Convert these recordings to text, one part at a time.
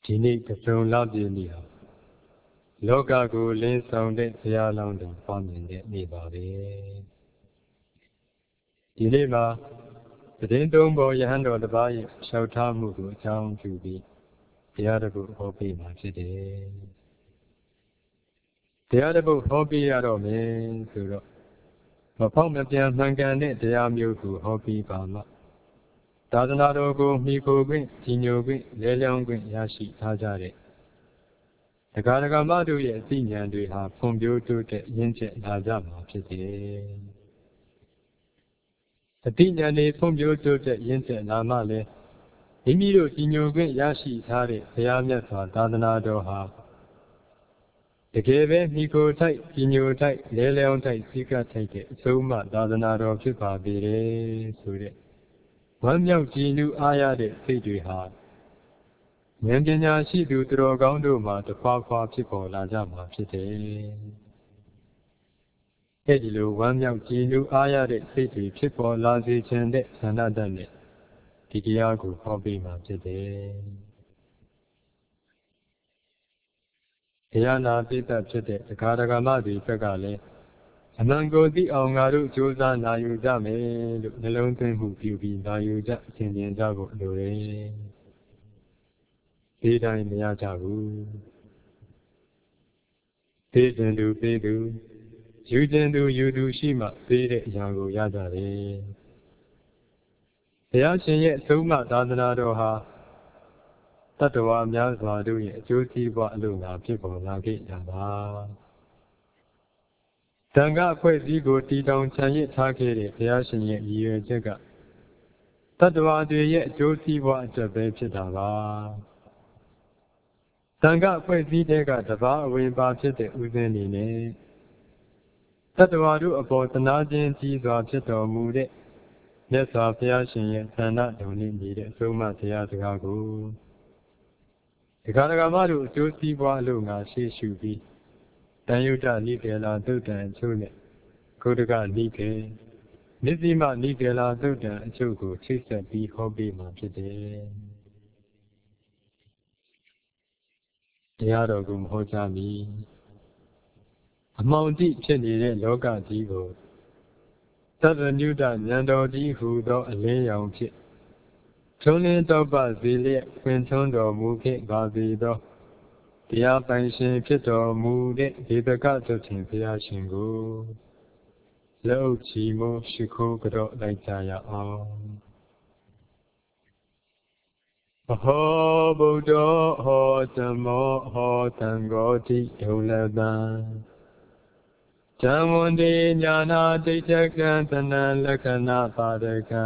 ဒီနေ့ကစုံလပြည့်နေ့ဟာလောကကိုလင်းဆောင်တဲ့ဘုရားလောင်းတော်ပွားမြင်တဲ့နေ့ပါပဲဒီနေ့မှာသတင်းသုံးပေါ်ယဟန်တော်တစ်ပါးရဲ့လျှောက်ထားမှုကိုအကြောင်းပြုပြီးတရားတစ်ပုဒ်ဟောပေးမှာဖြစ်တယ်တရားတစ်ပုဒ်ဟောပေးရတော့မယ်ဆိုတော့မဖောက်မပြန်မှန်ကန်တဲ့တရားမျိုးကိုဟောပေးပါမှသာသနာတော်ကိုမိခိုခွင့်ကြီးညိုခွင့်လဲလျောင်းခွင့်ရရှိထားကြတဲ့ဒကာဒကာမတို့ရဲ့အသိဉာဏ်တွေဟာဖွံ့ဖြိုးတိုးတက်ရင့်ကျက်လာကြမှာဖြစ်တယ်အသိဉာဏ်တွေဖွံ့ဖြိုးတိုးတက်ရင့်ကျက်လာမှလည်းမိမိတို့ကြီးညိုခွင့်ရရှိထားတဲ့ဘုရားမြတ်စွာသာသနာတော်ဟာတကယ်ပဲမိခိုထိုက်ကြီးညိုထိုက်လဲလျောင်းထိုက်စိတ်ကထိုက်တဲ့အဆုံးအမသာသနာတော်ဖြစ်ပါပေတယ်ဆိုတဲ့ဝမ်းမြောက်ကြည်နူးအားရတဲ့စိတ်တွေဟာဉာဏ်ပညာရှိသူသူတော်ကောင်းတို့မှာတဖွာဖွာဖြစ်ပေါ်လာကြမှာဖြစ်တယ်။အဲဒီလိုဝမ်းမြောက်ကြည်နူးအားရတဲ့စိတ်တွေဖြစ်ပေါ်လာစေခြင်းတဲ့ဆန္ဒတတ်နဲ့ဒီတရားကိုဟောပေးမှာဖြစ်တယ်။တရားနာပိဋကဖြစ်တဲ့ဒကာဒကာမတွေဘက်ကလည်းအမှန်ကိုသိအောင်ငါတို့ကြိုးစားနာယူကြမယ်လို့နှလုံးသွင်းမှုပြုပြီးနာယူကြဆင်ခြင်ကြဖို့လိုတယ်။ဒီတိုင်းမရကြဘူး။သိခြင်းသူသိသူယူခြင်းသူယူသူရှိမှသိတဲ့အရာကိုရကြတယ်။ဘုရားရှင်ရဲ့အဆုံးအမသာသနာတော်ဟာတတ္တဝါများစွာတို့ရဲ့အကျိုးစီးပွားအလို့ငါဖြစ်ပေါ်လာခဲ့ကြပါ။တန်ခါအဖွဲ့အစည်းကိုတည်ထောင်ချန်ရစ်ထားခဲ့တဲ့ဘုရားရှင်ရဲ့ရည်ရွယ်ချက်ကတတ္တဝါတွေရဲ့အကျိုးစီးပွားအတွက်ပဲဖြစ်တာပါတန်ခါအဖွဲ့အစည်းတွေကတပါးအဝင်ပါဖြစ်တဲ့ဥစဉ်နေနဲ့တတ္တဝါတို့အပေါ်သနာခြင်းကြီးစွာဖြစ်တော်မူတဲ့မြတ်စွာဘုရားရှင်ရဲ့ဆန္ဒတော်နဲ့ညီတဲ့အဆုံးအမတရားစကားကိုဒကာဒကာမတို့အကျိုးစီးပွားအလို့ငါရှေ့ရှုပြီးတန်ယုတနိကေလာသုတ်တံအချို့နဲ့ဂုတကနိကေမြစ်စီမနိကေလာသုတ်တံအချို့ကိုချိတ်ဆက်ပြီးဟောပေးမှာဖြစ်တယ်တရားတော်ကိုမဟောကြားမီအမှောင်တိဖြစ်နေတဲ့လောကကြီးကိုသတ္တညုတဉာဏ်တော်ကြီးဟူသောအလင်းရောင်ဖြစ်ထုံးလင်းတော့ပစေလျက်ဖွင့်ထွန်းတော်မူခဲ့ပါစေသောတရားပိုင်ရှင်ဖြစ်တော်မူတဲ့ဒေသကသခင်ဘုရားရှင်ကိုလက်အုပ်ချီမိုးရှိခိုးကြော့လိုက်ကြရအောင်အဟောဗုဒ္ဓဟောဓမ္မောဟောသံဃောတိဒုလတံဓမ္မန္တိညာနာဒိဋ္ဌကံသနံလက္ခဏာပါဒကံ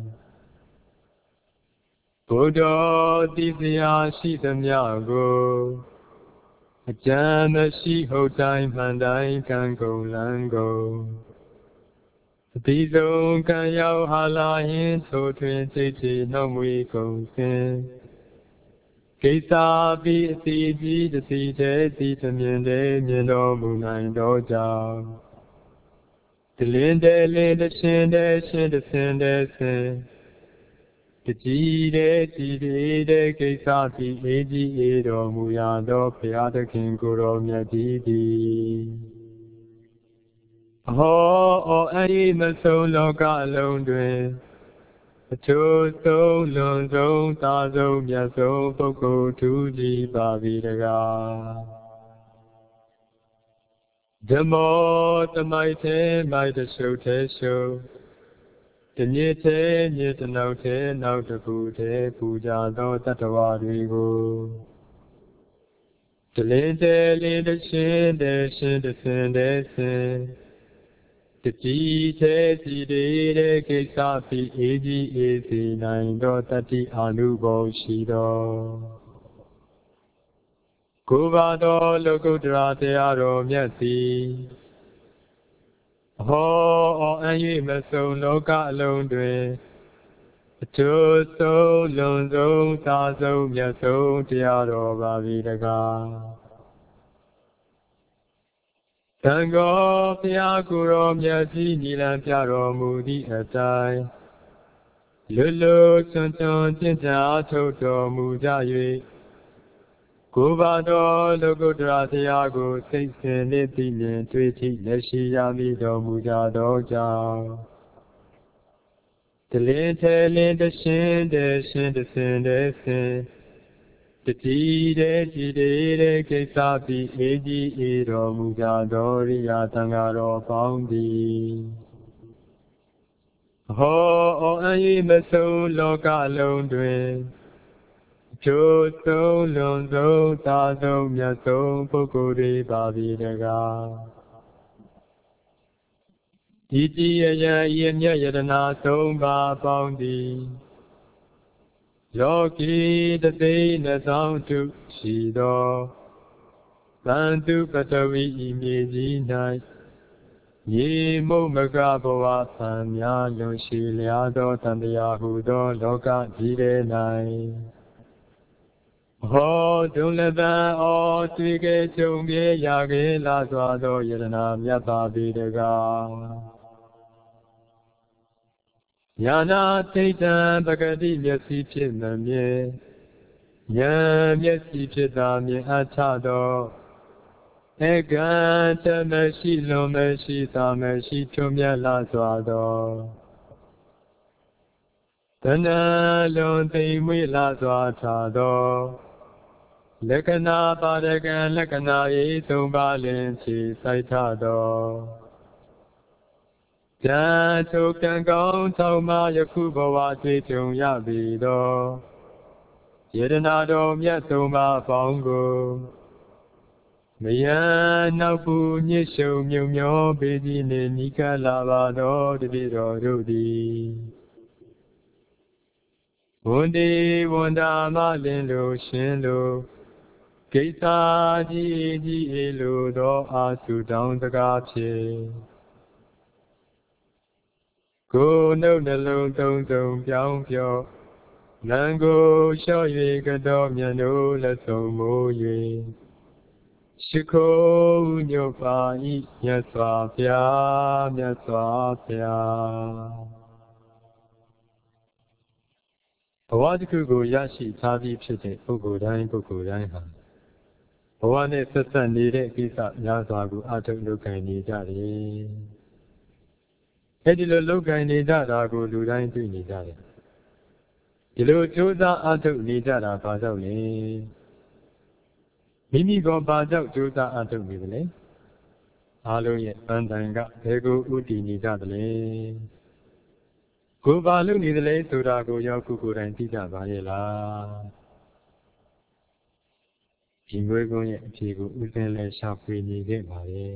ဘုဒ္ဓတိစရာရှိသမျှကိုအကျမ်းမရှိဟုတ်တိုင်းမှန်တိုင်းကံကုန်လန်းကုန်အတိဆုံးကံရောက်ဟာလာရင်ထိုထွင်စိတ်ချနှောက်မွေးကုန်စဉ်ကိစ္စပြီးအစီကြီးတစီတဲ့စီသမြင်တဲ့မြင်တော်မူနိုင်တော့ကြောင့်တလင်းတဲ့လင်းတရှင်တဲ့ရှင်တဆင်းတဲ့ဆင်းတကြီးတဲ့ကြည်တဲ့ကိစ္စပြီးအေးကြီးအေးတော်မူရသောဘုရားသခင်ကိုယ်တော်မြတ်ကြီးသည်အဟောအေးမဆုံးလောကအလုံးတွင်အချို့ဆုံးလွန်ဆုံးသာဆုံးမြတ်ဆုံးပုဂ္ဂိုလ်သူကြီးပါပြီတကားဓမ္မောသမိုက်သေးမိုက်တရှုပ်သေးရှုပ်တညစ်သေးညစ်တနောက်သေးနောက်တစ်ခုသေးပူဇာသောတတ္တဝါတွေကိုတလင်းသေးလေးတရှင်တဲ့ရှင်တဆင်းတဲ့ဆင်းတကြီးသေးစီတဲ့ကိစ္စပြီးအေးကြီးအေးစီနိုင်သောတတိအာနုဘောရှိသောကိုယ်ပါသောလောကုတ္တရာတရားတော်မြတ်သည်ဟောအံ့၍မဆုံးလောကအလုံးတွင်အကျိုးဆုံးလွန်ဆုံးသာဆုံးမြတ်ဆုံးတရားတော်ပါပြီတကားသံဃောဘုရားကိုယ်တော်မြတ်ကြီးညီလံပြတော်မူသည့်အတိုင်းလွတ်လွတ်ကျွမ်းကျွမ်းကျင့်ကြံအားထုတ်တော်မူကြ၍ကိုယ်ပါတော်လောကုတ္တရာတရားကိုစိတ်စဉ်နှင့်သိမြင်တွေ့ထိလက်ရှိရမိတော်မူကြသောကြောင့်တလင်းထဲလင်းတရှင်းတဲ့ရှင်တစင်တဲ့စင်တတိတဲ့ကြည်တဲ့ကိစ္စပြီးအေးကြီးအေးတော်မူကြသောရိယာသံဃာတော်ပေါင်းသည်ဟောအောင်အရေးမဆုံးလောကလုံးတွင်ကျိုးဆုံးလွန်ဆုံးသာဆုံးမြတ်ဆုံးပုဂ္ဂိုလ်တွေပါပြီတကားဒီကြည်ရန်ဤမြတ်ယတနာသုံးပါးပေါင်းသည်ယောဂီတသိန်းနှသောတုရှိသောသံတုပတဝီဤမြေကြီး၌မြေမုတ်မကဘဝဖန်များလွန်ရှိလျားသောတန်တရားဟုသောလောကကြီးထဲ၌ဟောဒုလဘံဩတွေ့ကဲကြုံပြေရကေလာစွာသောယတနာမြတ်ပါပြီတကားညာနာသိတံပဂတိမျက်စိဖြစ်မမြဲဉာဏ်မျက်စိဖြစ်သာမြင်အပ်ချသောဧကံတမရှိလွန်မရှိသာမရှိထွမြတ်လာစွာသောတဏှာလွန်သိမ်မွေ့လာစွာထာသောလက္ခဏာပါရကံလက္ခဏာဤသုံးပါးလင်ဖြည့်စိုက်ထသောဉာဏ်ထုတ်ကံကောင်းထောက်မှယခုဘဝတွေ့ကြုံရပြီသောယတနာတော်မြတ်သုံးပါးပေါင်းကိုမယံနောက်ပူညစ်ရှုံမြုံမျောပေကြီးနှင့်နိကလာပါသောတပည့်တော်တို့သည်ဝန်ဒီဝန်တာမလင်းလိုရှင်လိုကိစ္စကြီးကြီးအေလိုသောအာစုတောင်းစကားဖြင့်ကိုယ်နှုတ်နှလုံးသုံးစုံပြောင်းပြော့လံကိုလျှော့၍ကတော်မြတ်တို့လက်ဆုံးမိုး၍ရှိခိုးညွတ်ပါ၏မြတ်စွာဘုရားမြတ်စွာဘုရားဘဝတစ်ခုကိုရရှိထားပြီးဖြစ်တဲ့ပုဂ္ဂိုလ်တိုင်းဟာဘဝနဲ့ဆက်ဆက်နေတဲ့ကိစ္စများစွာကိုအထောက်လုပ်ကိုင်နေကြတယ်။အဲဒီလိုလုပ်ကိုင်နေကြတာကိုလူတိုင်းသိနေကြတယ်။ဒီလိုကြိုးစားအထောက်နေကြတာဘာကြောင့်လဲ။မိမိကဘာကြောင့်ကြိုးစားအထောက်နေသလဲ။အားလုံးရဲ့ပန်းတိုင်ကဘယ်ကိုဥတည်နေကြသလဲ။ကိုယ်ဘာလုပ်နေသလဲဆိုတာကိုရောက်ကိုယ်တိုင်သိကြပါရဲ့လား။ဒီငွေကုန်းရဲ့အဖြေကိုဥစဉ်လဲရှာဖွေနေခဲ့ပါရဲ့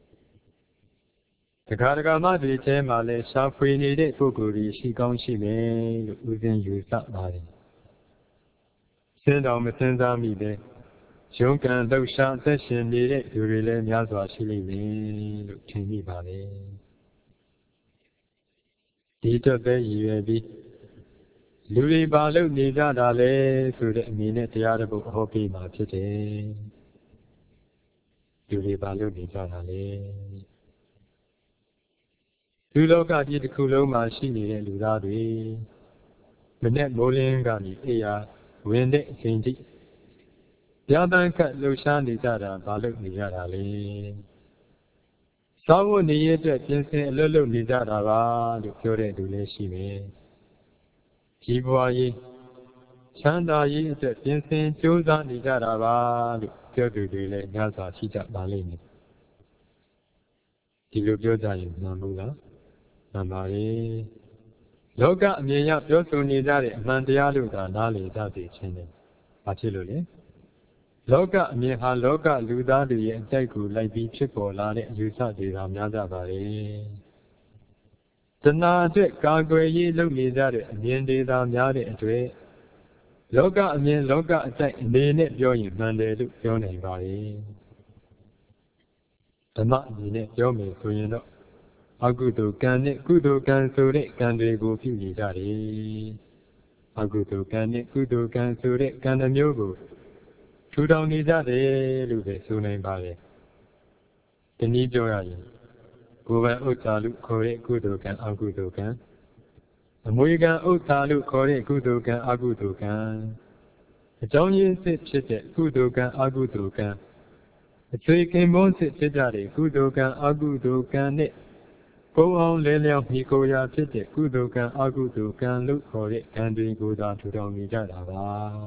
တခါတခါမှဒီထဲမှာလဲရှာဖွေနေတဲ့ပုဂ္ဂိုလ်ကြီးရှိကောင်းရှိမယ်လို့ဥစဉ်ယူဆပါတယ်စဉ်းတော်မစဉ်းစားမိတဲ့ရုံးကန်လှုပ်ရှားသက်ရှင်နေတဲ့လူတွေလည်းများစွာရှိလိမ့်မယ်လို့ထင်မိပါတယ်ဒီတော့ပဲရည်ရွယ်ပြီးလူတွေဘာလို့နေကြတာလဲဆိုတဲ့အမြင်နဲ့တရားတစ်ပုဒ်ဟောပြမှာဖြစ်တယ်လူတွေဘာလို့နေကြတာလဲလူလောကကြီးတစ်ခုလုံးမှာရှိနေတဲ့လူသားတွေမနေ့မိုးလင်းကနေအေးရဝင်တဲ့အချိန်ထိပြပန်းခတ်လှူရှားနေကြတာဘာလို့နေကြတာလဲသာဝတ်နေရတဲ့ပြင်ဆင်အလုပ်လုပ်နေကြတာပါလို့ပြောတဲ့လူလည်းရှိမယ်ကြီးပွားရေးချမ်းသာရေးအတွက်ပြင်ဆင်ကြိုးစားနေကြတာပါလို့ပြောသူတွေလည်းများစွာရှိကြပါလိမ့်မယ်ဒီလိုပြောကြရင်မှန်ဘူးလားမှန်ပါလေလောကအမြင်ရပြောဆိုနေကြတဲ့အမှန်တရားလို့သာနားလည်ကြသိခြင်းနဲ့ဘာဖြစ်လို့လဲလောကအမြင်ဟာလောကလူသားတွေရဲ့အတိုက်ကိုလိုက်ပြီးဖြစ်ပေါ်လာတဲ့အယူဆတွေသာများကြပါလေတဏှာအတွက်ကာကွယ်ရေးလုပ်နေကြတဲ့အမြင်တွေသာများတဲ့အတွက်လောကအမြင်လောကအတိုက်အနေနဲ့ပြောရင်မှန်တယ်လို့ပြောနိုင်ပါလေဓမ္မအနေနဲ့ပြောမယ်ဆိုရင်တော့အကုသိုလ်ကံနဲ့ကုသိုလ်ကံဆိုတဲ့ကံတွေကိုပြုနေကြတယ်အကုသိုလ်ကံနဲ့ကုသိုလ်ကံဆိုတဲ့ကံတစ်မျိုးကိုထူထောင်နေကြတယ်လို့ပဲဆိုနိုင်ပါလေဒီနည်းပြောရရင်ကိုယ်ပိုင်ဥစ္စာလို့ခေါ်တဲ့ကုသိုလ်ကံအကုသိုလ်ကံအမွေကံဥစ္စာလို့ခေါ်တဲ့ကုသိုလ်ကံအကုသိုလ်ကံအကြောင်းရင်းစစ်ဖြစ်တဲ့ကုသိုလ်ကံအကုသိုလ်ကံအသွေးခင်ပွန်းစစ်ဖြစ်ကြတဲ့ကုသိုလ်ကံအကုသိုလ်ကံနဲ့ပုံအောင်လဲလျောင်းမိကိုရာဖြစ်တဲ့ကုသိုလ်ကံအကုသိုလ်ကံလို့ခေါ်တဲ့ကံတွေကိုသာထူထောင်နေကြတာပါ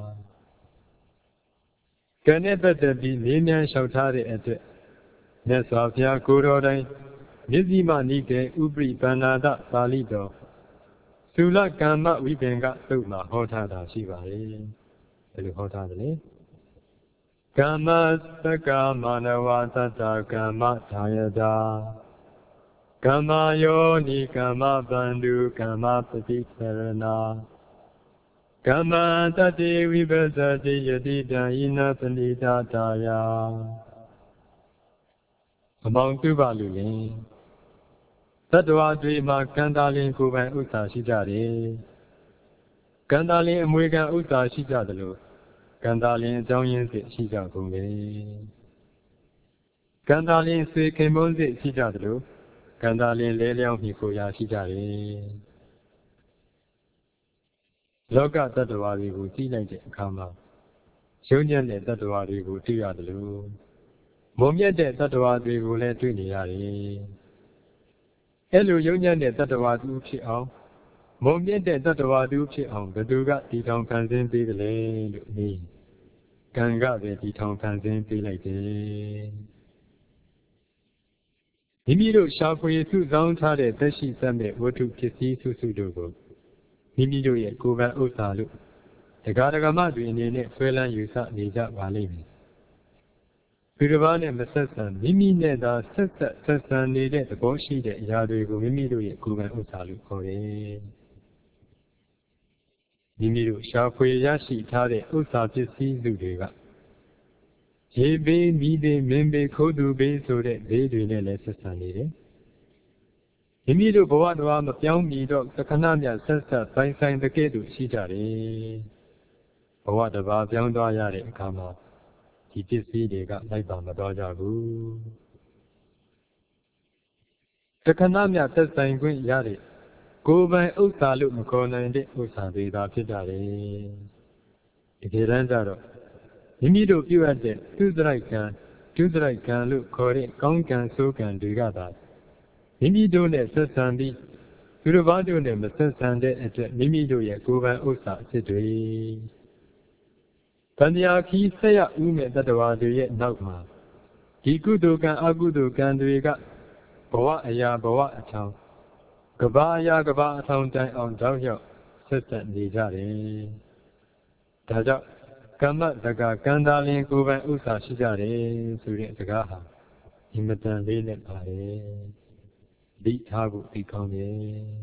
ကံနဲ့ပတ်သက်ပြီးလေးမြန်လျှောက်ထားတဲ့အတွက်မြတ်စွာဘုရားကိုယ်တော်တိုင်မြစ်စီမနိကေဥပရိပန္နာတပါဠိတော်သုလကမ္မဝိပင်ကသုတ်မှာဟောထားတာရှိပါတယ်ဘယ်လိုဟောထားသလဲကမ္မသက္ကမနဝသတ္တကမ္မဒါယတာကမ္မယောနိကမ္မပန္တုကမ္မပฏิသရဏကမ္မတတိဝိပဿတိယတိတံဣနာပဏိတာတာယအမောင်ပြုပါလူလင်သတ္တဝါတွေမှာကံတာလင်ကိုယ်ပိုင်ဥစ္စာရှိကြတယ်ကံတာလင်အမွေခံဥစ္စာရှိကြသလိုကံတာလင်အကြောင်းရင်းစစ်ရှိကြကုန်လေကံတာလင်ဆွေခင်မုန်းစစ်ရှိကြသလိုကံတာလင်လဲလျောင်းမိကိုရာရှိကြတယ်လောကတ attva တွေကိုကြည့်လိုက်တဲ့အခါမှာရုံညံ့တဲ့တ attva တွေကိုတွေ့ရသလိုမုံမြတ်တဲ့တ attva တွေကိုလည်းတွေ့နေရတယ်အဲ့လိုရုံညံ့တဲ့တ attva သူဖြစ်အောင်မုံမြတ်တဲ့တ attva သူဖြစ်အောင်ဘယ်သူကဒီထောင်ဖန်ဆင်းပေးတယ်လဲလို့မေးကံကပဲဒီထောင်ဖန်ဆင်းပေးလိုက်တယ်မိမိတို့ရှာဖွေစုဆောင်းထားတဲ့သက်ရှိသက်မဲ့ဝတ္ထုဖြစ်စည်းစုစုတို့ကိုမိမိတို့ရဲ့ကိုယ်ပိုင်ဥစ္စာလို့တရားဓမ္မတွေအနေနဲ့ဆွဲလန်းယူဆနေကြပါလိမ့်မယ်သူတစ်ပါးနဲ့မဆက်ဆံမိမိနဲ့သာဆက်ဆံနေတဲ့သဘောရှိတဲ့အရာတွေကိုမိမိတို့ရဲ့ကိုယ်ပိုင်ဥစ္စာလို့ခေါ်တယ်မိမိတို့ရှာဖွေရရှိထားတဲ့ဥစ္စာပစ္စည်းစုတွေကရေဘေးမိဘေးမင်းဘေးခိုးသူဘေးဆိုတဲ့ဘေးတွေနဲ့လည်းဆက်ဆံနေတယ်မိမိတို့ဘဝတော်မပြောင်းမီတော့သက္ကနာမြဆက်ပိုင်ဆိုင်တဲ့ကဲ့သို့ရှိကြတယ်ဘဝတစ်ပါးပြောင်းသွားရတဲ့အခါမှာဒီပစ္စည်းတွေကလိုက်ပါမတော်ကြဘူးသက္ကနာမြသက်ဆိုင်ခွင့်ရတဲ့ကိုယ်ပိုင်ဥစ္စာလို့မခေါ်နိုင်တဲ့ဥစ္စာတွေသာဖြစ်ကြတယ်ဒီကဲတမ်းကြတော့မိမိတို့ပြုအပ်တဲ့သူစရိုက်ကံဒုစရိုက်ကံလို့ခေါ်တဲ့ကောင်းကံဆိုးကံတွေကသာမိမိတို့နဲ့ဆက်ဆံပြီးသူတစ်ပါးတို့နဲ့မဆက်ဆံတဲ့အတွက်မိမိတို့ရဲ့ကိုယ်ပိုင်ဥစ္စာအဖြစ်တွေတဏှာခီးဆက်ရဥမဲ့တ attva တွေရဲ့နောက်မှာဒီကုသိုလ်ကံအကုသိုလ်ကံတွေကဘဝအရာဘဝအထောင်ကဘာအရာကဘာအထောင်တိုင်အောင်တောက်ရောက်ဆက်ဆက်နေကြတယ်ဒါကြောင့်ကမ္မတက္ကကံတာလင်ကိုယ်ပိုင်ဥစ္စာရှိကြတယ်ဆိုတဲ့စကားဟာအင်မတန်လေးနဲ့ပါတယ်ဒီထားဖို့ဒီကောင်းတယ်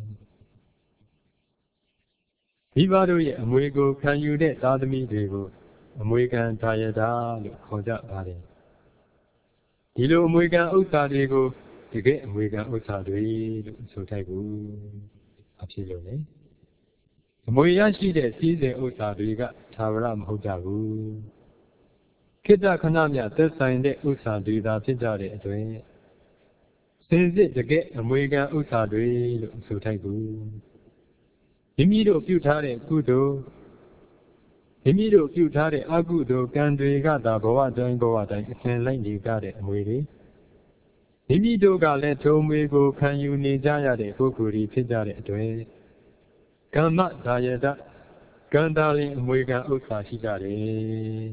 မိဘတို့ရဲ့အမွေကိုခံယူတဲ့သားသမီးတွေကိုအမွေခံဒါယတာလို့ခေါ်ကြပါတယ်ဒီလိုအမွေခံဥစ္စာတွေကိုတကယ်အမွေခံဥစ္စာတွေလို့ဆိုထိုက်ဘူးအဖြစ်လို့လေအမွေရရှိတဲ့စည်းစိမ်ဥစ္စာတွေကသာဝရမဟုတ်ကြဘူးခေတ္တခဏမြသက်ဆိုင်တဲ့ဥစ္စာတွေသာဖြစ်ကြတဲ့အတွက်စင်စစ်တကယ်အမွေခံဥစ္စာတွေလို့ဆိုထိုက်ဘူးမိမိတို့ပြုထားတဲ့ကုသိုလ်မိမိတို့ပြုထားတဲ့အကုသိုလ်ကံတွေကသာဘဝတိုင်းအစဉ်လိုက်နေကြတဲ့အမွေတွေမိမိတို့ကလည်းထိုအမွေကိုခံယူနေကြရတဲ့ပုဂ္ဂိုလ်တွေဖြစ်ကြတဲ့အတွက်ကမ္မဒါယတကံတာလင်အမွေခံဥစ္စာရှိကြတယ်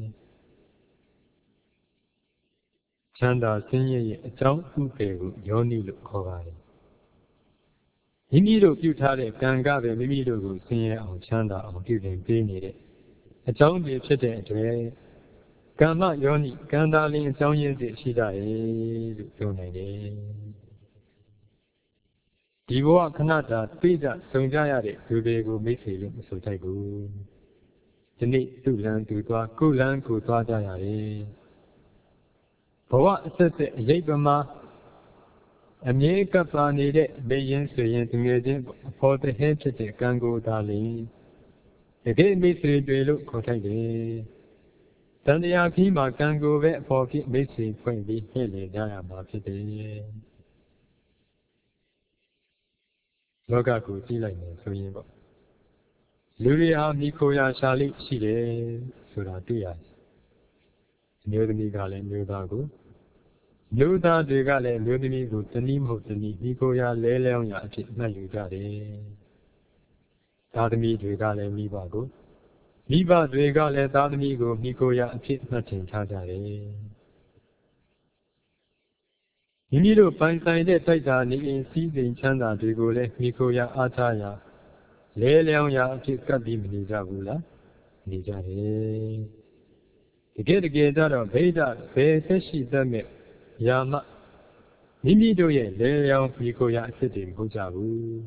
ချမ်းသာဆင်းရဲရဲ့အကြောင်းဥပ္ပေကိုယောနိလို့ခေါ်ပါတယ်မိမိတို့ပြုထားတဲ့ကံကပဲမိမိတို့ကိုဆင်းရဲအောင်ချမ်းသာအောင်ပြုတင်ပေးနေတဲ့အကြောင်းတွေဖြစ်တဲ့အတွက်ကမ္မယောနိကံတာလင်အကြောင်းရင်းစစ်ရှိကြတယ်လို့ပြောနိုင်တယ်ဒီဘဝခဏတာသိကြဆုံကြရတဲ့သူတွေကိုမိတ်ဆွေလို့မဆိုထိုက်ဘူးဒီနေ့သူ့လမ်းသူသွားကိုယ်လမ်းကိုသွားကြရတယ်ဘဝအဆက်ဆက်အရေးပမာအမြဲကပ်ပါနေတဲ့မေရင်ဆိုရင်တငယ်ချင်းအဖို့တဟဲဖြစ်တဲ့ကံကိုသာလင်တကယ်မိတ်ဆွေတွေလို့ခေါ်ထိုက်တယ်တန်တရားခီးမှာကံကိုပဲအဖို့ဖြစ်မိတ်ဆွေဖွင့်ပြီးဟဲ့လေကြရမှာဖြစ်တယ်လောကကိုကြည့်လိုက်မယ်ဆိုရင်ပေါ့လူတွေဟာမိခိုရာရှာလိရှိတယ်ဆိုတာတွေ့ရတယ်အမျိုးသမီးကလည်းမျိုးသားကိုမျိုးသားတွေကလည်းမျိုးသမီးကိုတနည်းမဟုတ်တနည်းမိခိုရာလဲလျောင်းရာအဖြစ်မှတ်ယူကြတယ်သားသမီးတွေကလည်းမိဘကိုမိဘတွေကလည်းသားသမီးကိုမိခိုရာအဖြစ်မှတ်ထင်ထားကြတယ်မိမိတို့ပိုင်ဆိုင်တဲ့တိုက်တာနေအိမ်စည်းစိမ်ချမ်းသာတွေကိုလည်းမိခိုရာအားထားရာလဲလျောင်းရာအဖြစ်ကပ်ပြီးမနေကြဘူးလားနေကြတယ်တကယ်ကြတော့ဗိဒ္ဓဘယ်သက်ရှိတတ်မဲ့ယာမမိမိတို့ရဲ့လဲလျောင်းမိခိုရာအဖြစ်တွေမဟုတ်ကြဘူး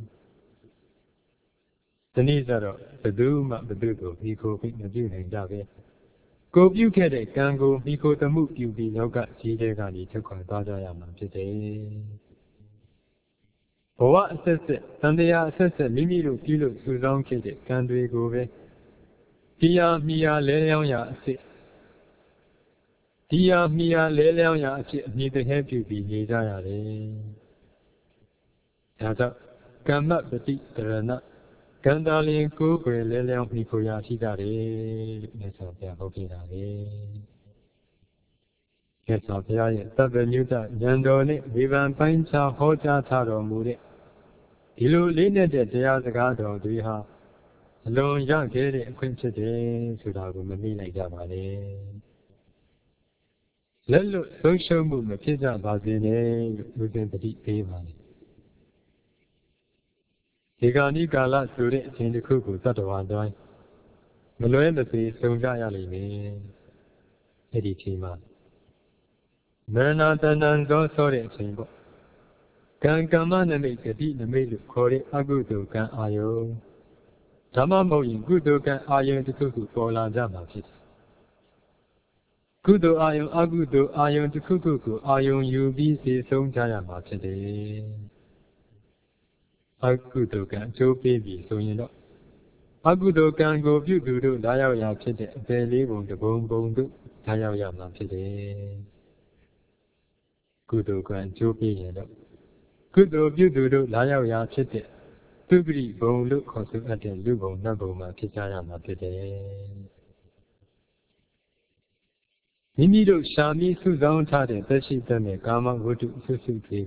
ဒီနေ့ကျတော့ဘယ်သူမှဘယ်သူကိုမိခိုပြီးမပြုနိုင်ကြပဲကိုပြုခဲ့တဲ့ကံကိုမိခိုသမှုပြုပြီးလောကကြီးတဲ့ကနေထုတ်ခွာသွားကြရမှာဖြစ်တယ်ဘဝအဆက်ဆက်တန်တရားအဆက်ဆက်မိမိတို့ပြုလို့စုဆောင်းခဲ့တဲ့ကံတွေကိုပဲတရားမိယာလဲလျောင်းရာအဖြစ်တရားမိယာလဲလျောင်းရာအဖြစ်အမြင်တည်းပြုပြီးနေကြရတယ်ဒါကြောင့်ကမ္မပฏิတရဏကံတာလင်ကိုယ်ွယ်လဲလျောင်းမိခိုရာရှိကြတယ်လို့မြတ်စွာဘုရားဟောပြတာလေမြတ်စွာဘုရားရဲ့သဗ္ဗညုတဉာဏ်တော်နဲ့ဝေဖန်ပိုင်းခြားဟောကြားထားတော်မူတဲ့ဒီလိုလေးနဲ့တဲ့တရားစကားတော်တွေဟာအလွန်ရခဲ့တဲ့အခွင့်ဖြစ်တယ်ဆိုတာကိုမမေ့လိုက်ကြပါနဲ့လက်လွတ်ဆုံးရှုံးမှုမဖြစ်ကြပါစေနဲ့လို့လူစဉ်တတိပေးပါလေဒီကနေ့ကာလဆိုတဲ့အချိန်တစ်ခုကိုသတ္တဝါတိုင်းမလွဲမသွေဆုံကြရလိမ့်မယ်အဲ့ဒီချိန်မှာမရဏတဏ္ဍန်သောဆိုတဲ့အချိန်ပေါ့ကံကမ္မနမိတ်ဂတိနမိတ်လို့ခေါ်တဲ့အကုသိုလ်ကံအာယုဓမ္မမဟုတ်ရင်ကုသိုလ်ကံအာယုတစ်ခုခုပေါ်လာကြမှာဖြစ်တယ်ကုသိုလ်အာယုအကုသိုလ်အာယုတစ်ခုခုကိုအာယုယူပြီးသိဆုံးကြရမှာဖြစ်တယ်အကုသိုလ်ကံအကျိုးပေးပြီးဆိုရင်တော့အကုသိုလ်ကံကိုပြုသူတို့လာရောက်ရာဖြစ်တဲ့အပေလေးပုံတစ်ပုံပုံတို့လာရောက်ရမှာဖြစ်တယ်ကုသိုလ်ကံအကျိုးပေးရင်တော့ကုသိုလ်ပြုသူတို့လာရောက်ရာဖြစ်တဲ့သူပရိဘုံလို့ခေါ်ဆိုအပ်တဲ့လူဘုံနတ်ဘုံမှာဖြစ်ကြရမှာဖြစ်တယ်မိမိတို့ရှာမိစုဆောင်းထားတဲ့သက်ရှိသက်မဲ့ကာမဝတ္ထုစုစုတွေက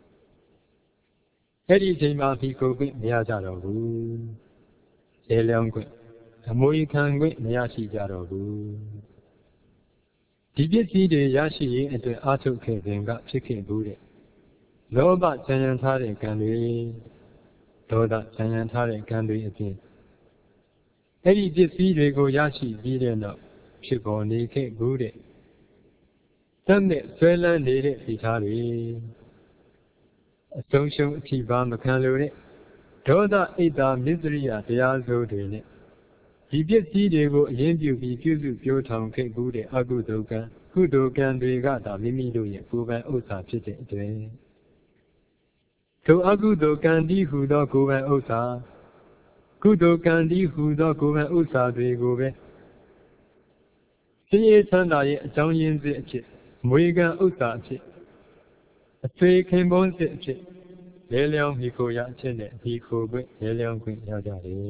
အဲ့ဒီအချိန်မှာဒီကိုခွင့်မရကြတော့ဘူးရဲလျောင်းခွင့်အမွေခံခွင့်မရရှိကြတော့ဘူးဒီပစ္စည်းတွေရရှိရေးအတွက်အားထုတ်ခဲ့ခြင်းကဖြစ်ခဲ့ဘူးတဲ့လောဘဉာဏ်ထားတဲ့ကံတွေဒေါသဉာဏ်ထားတဲ့ကံတွေအပြင်အဲ့ဒီပစ္စည်းတွေကိုရရှိပြီးတဲ့နောက်ဖြစ်ပေါ်နေခဲ့ဘူးတဲ့တတ်နဲ့ဆွဲလန်းနေတဲ့ဒီသားတွေအဆုံးရှုံးအထိပါမခံလို့တဲ့ဒေါသအိတ်တာမစ္စရိယတရားစိုးတွေနဲ့ဒီပစ္စည်းတွေကိုအရင်ပြုပြီးပြုစုပြောထောင်ခဲ့ဘူးတဲ့အကုသိုလ်ကံကုသိုလ်ကံတွေကသာမိမိတို့ရဲ့ကိုယ်ပိုင်ဥစ္စာဖြစ်တဲ့အတွက်ထိုအကုသိုလ်ကံဒီဟူသောကိုယ်ပိုင်ဥစ္စာကုသိုလ်ကံဒီဟူသောကိုယ်ပိုင်ဥစ္စာတွေကိုပဲရှင်ရဲ့ချမ်းသာရဲ့အကြောင်းရင်းစစ်အဖြစ်မွေကံဥစ္စာအဖြစ်အသွေးခင်ပွန်းစစ်အဖြစ်လဲလျောင်းမိခိုရာအချက်နဲ့ဒီခိုခွင့်လဲလျောင်းခွင့်ရကြတယ်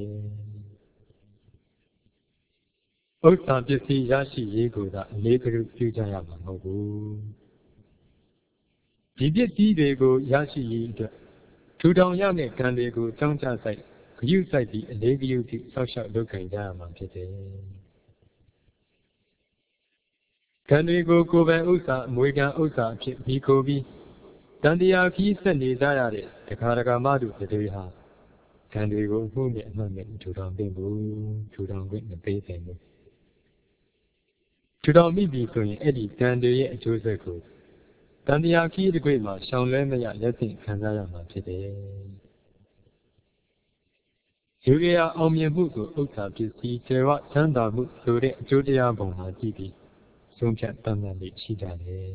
ဥစ္စာပစ္စည်းရရှိရေးကိုသာအလေးကရုပြုကြရမှာမဟုတ်ဘူးဒီပစ္စည်းတွေကိုရရှိရေးအတွက်ထူထောင်ရမယ့်ကံတွေကိုကြောင်းကြဆိုင်ဂရုစိုက်ပြီးအလေးဂရုပြုဆောက်ရှောက်လုပ်ကိုင်ကြရမှာဖြစ်တယ်ကံတွေကိုကိုယ်ပိုင်ဥစ္စာအမွေကံဥစ္စာအဖြစ်ပြီးခိုးပြီးတန်တရားခီးဆက်နေကြရတဲ့ဒကာဒကာမတို့တွေဟာကံတွေကိုမှုနဲ့အမှတ်နဲ့ထူထောင်တင်ဖို့ထူထောင်ခွင့်မပေးနိုင်ဘူးထူထောင်မိပြီဆိုရင်အဲ့ဒီကံတွေရဲ့အကျိုးဆက်ကိုတန်တရားခီးတစ်ခွေမှာရှောင်လွဲမရလက်သိခံစားရမှာဖြစ်တယ်လူရအောင်မြင်မှုကိုဥစ္စာပစ္စည်းကျေဝချမ်းသာမှုဆိုတဲ့အကျိုးတရားပုံမှာကြည့်ပြီးဆုံးဖြတ်တတ်မှတ်လေးရှိကြတယ်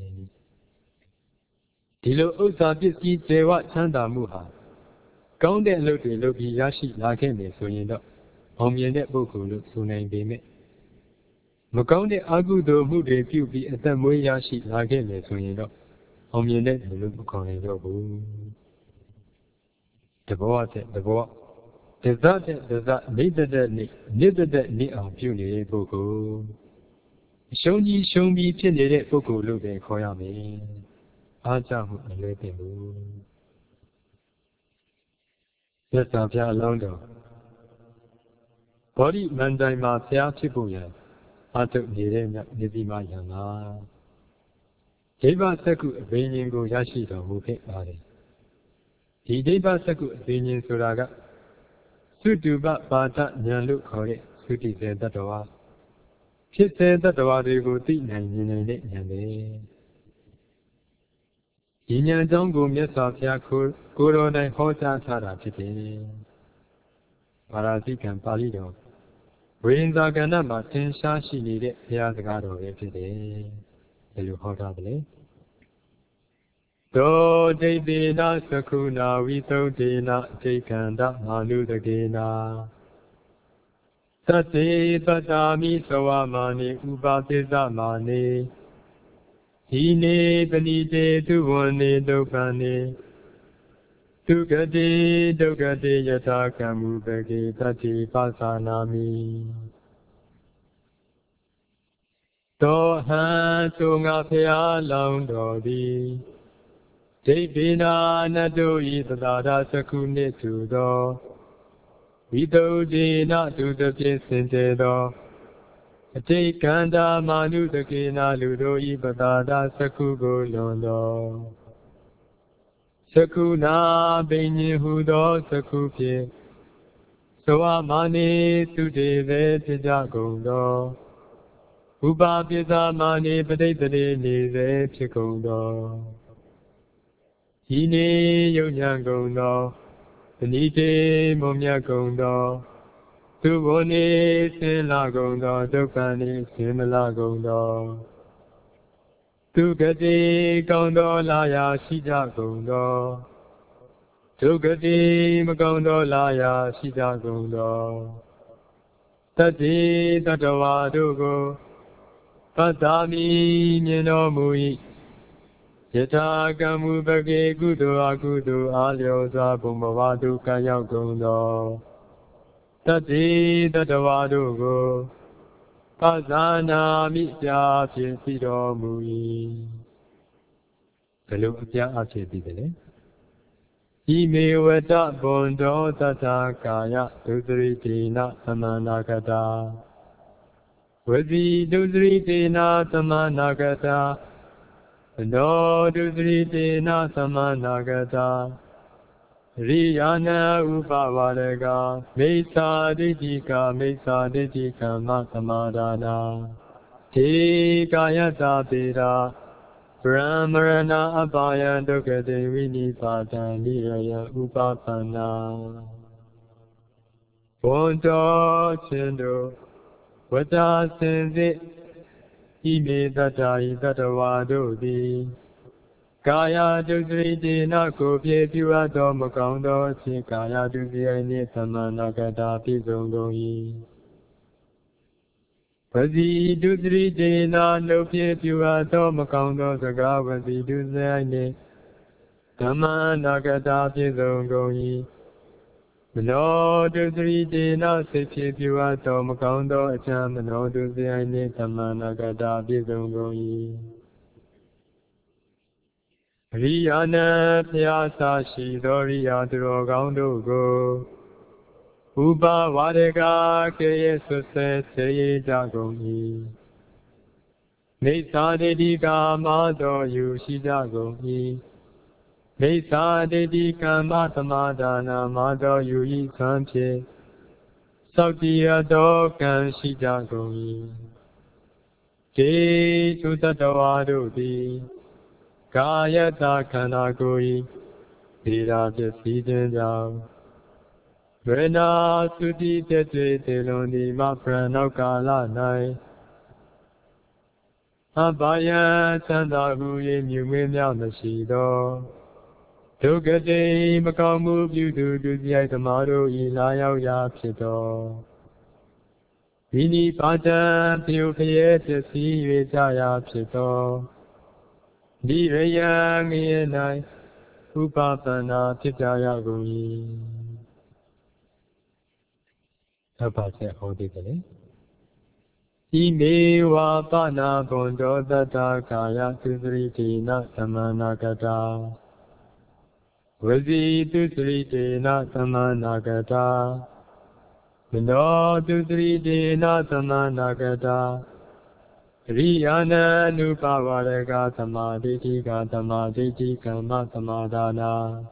ဒီလိုဥစ္စာပစ္စည်းကျေဝချမ်းသာမှုဟာကောင်းတဲ့အလုပ်တွေလုပ်ပြီးရရှိလာခဲ့မယ်ဆိုရင်တော့အောင်မြင်တဲ့ပုဂ္ဂိုလ်လို့ဆိုနိုင်ပေမဲ့မကောင်းတဲ့အကုသိုလ်မှုတွေပြုပြီးအသက်မွေးရရှိလာခဲ့မယ်ဆိုရင်တော့အောင်မြင်တဲ့လူလို့မခေါ်နိုင်တော့ဘူးတဘောတဲ့တဘောတ Desa nidada ni ang piu ni buku. Shonji shonbi piu ni de buku lu de koyame. Aja hu alwe pingu. Desa pia long do. Body mandai ma pia chipu yan. Atuk ni de nidi ma yan la. Deva saku abinyin ko yashi do mu phit pare. Di deva saku abinyin soda ka Sutuba Bata Nyalu Kore Suti Tatawa Pit Tatawa Deguti Nine Yane Yin Dongo Mesafia Kuro Nai Hota Tara Piti Parasikan Palido Winda Ganama Tensha Shi needed Piazgado Epide Elu Hota Bele Do Debina Sakuna Vito Dina Jakanda Manu the Gena Tate Tatami Sawamani Ubatiza Mani Hine Benite Tuwane Dopane Tukade Dokade Yatakamu Begi Tati Pasanami Do Han Tunga Pia Long Dodi Devina Nado Idada Sakune Tudo Vito Dina to the Piesento Atikanda Manu the Kina Ludo Ibadada Sakugo Londo Sakuna Beni Hudo Sakupi Soa Mani Sude Tijagondo Uba Pisa Mani Padetade Nize Chikondo Hine Yonyangondo Nite Momya Gondo Tuvone Sila Gondo Dukani Simila Gondo Tukati Gondo Laya Shija Gondo Tukati Magondo Laya Shija Gondo Tati Tatawa Dugo Patami Nino Mui Yata Gamu Bagi Gudu Agudu Alyo Zabumavadu Kaya Gondo Tati Tatavadu Go Pazana Mitya Piesido Mui Pelu Apya Apya Bidele Ime Weta Bondo Tata Kaya Dudri Tina Samanagata Wazi Dudri Tina Samanagata No Dudri Na Samanagata Riyana Upavadaga Mesa Didika Masamadana Te Kayata Pira Brahmarana Abaya Dukade Vinipata Niraya Upapana Bondo Chendo Vata Senzi Ime Tatai Tatawado Di Kaya Dudri Dina Kopye Purato Makando Chikaya Dudri Nisamanagata Pizongoi Vazi Dudri Dina Nopye Purato Makando Sagavasi Dudri Samanagata Pizongoi Mano Dudri Dina Sepye Purato Makando Achamano Dudri Samanagata Pizongoi Riyana Pyasa Shidori Yadro Gaundo Go Uba Vadega Keye Suse Seye Jagoni Mesa Dediga Mado Yushi Jagoni Mesa Dediga Matamadana Mado Yui Sampye Saktiya Dokan Shijagoni Ke Tutatawado Di Kayata Kanagoi Dira Pesijan Jao Vena Suti Tete Teloni Mapranokala Nai Abaya Tanda Huye Mume Nashido Tukate Makamu Budu Duziai Tamaro Ilayao Yapito Vini Pata Piupaye Tesi Vijaya Pito Dirayang Yenai Upapana Pitaya Gui Abhasya Hoditale. Imewa Pana Bondo Data Kaya Tusritina Samanagata. Vazi Tusritina Samanagata. Mano Tusritina Samanagata. Riyana Nupavaraga Samadhitika Samadhitika Samadhana.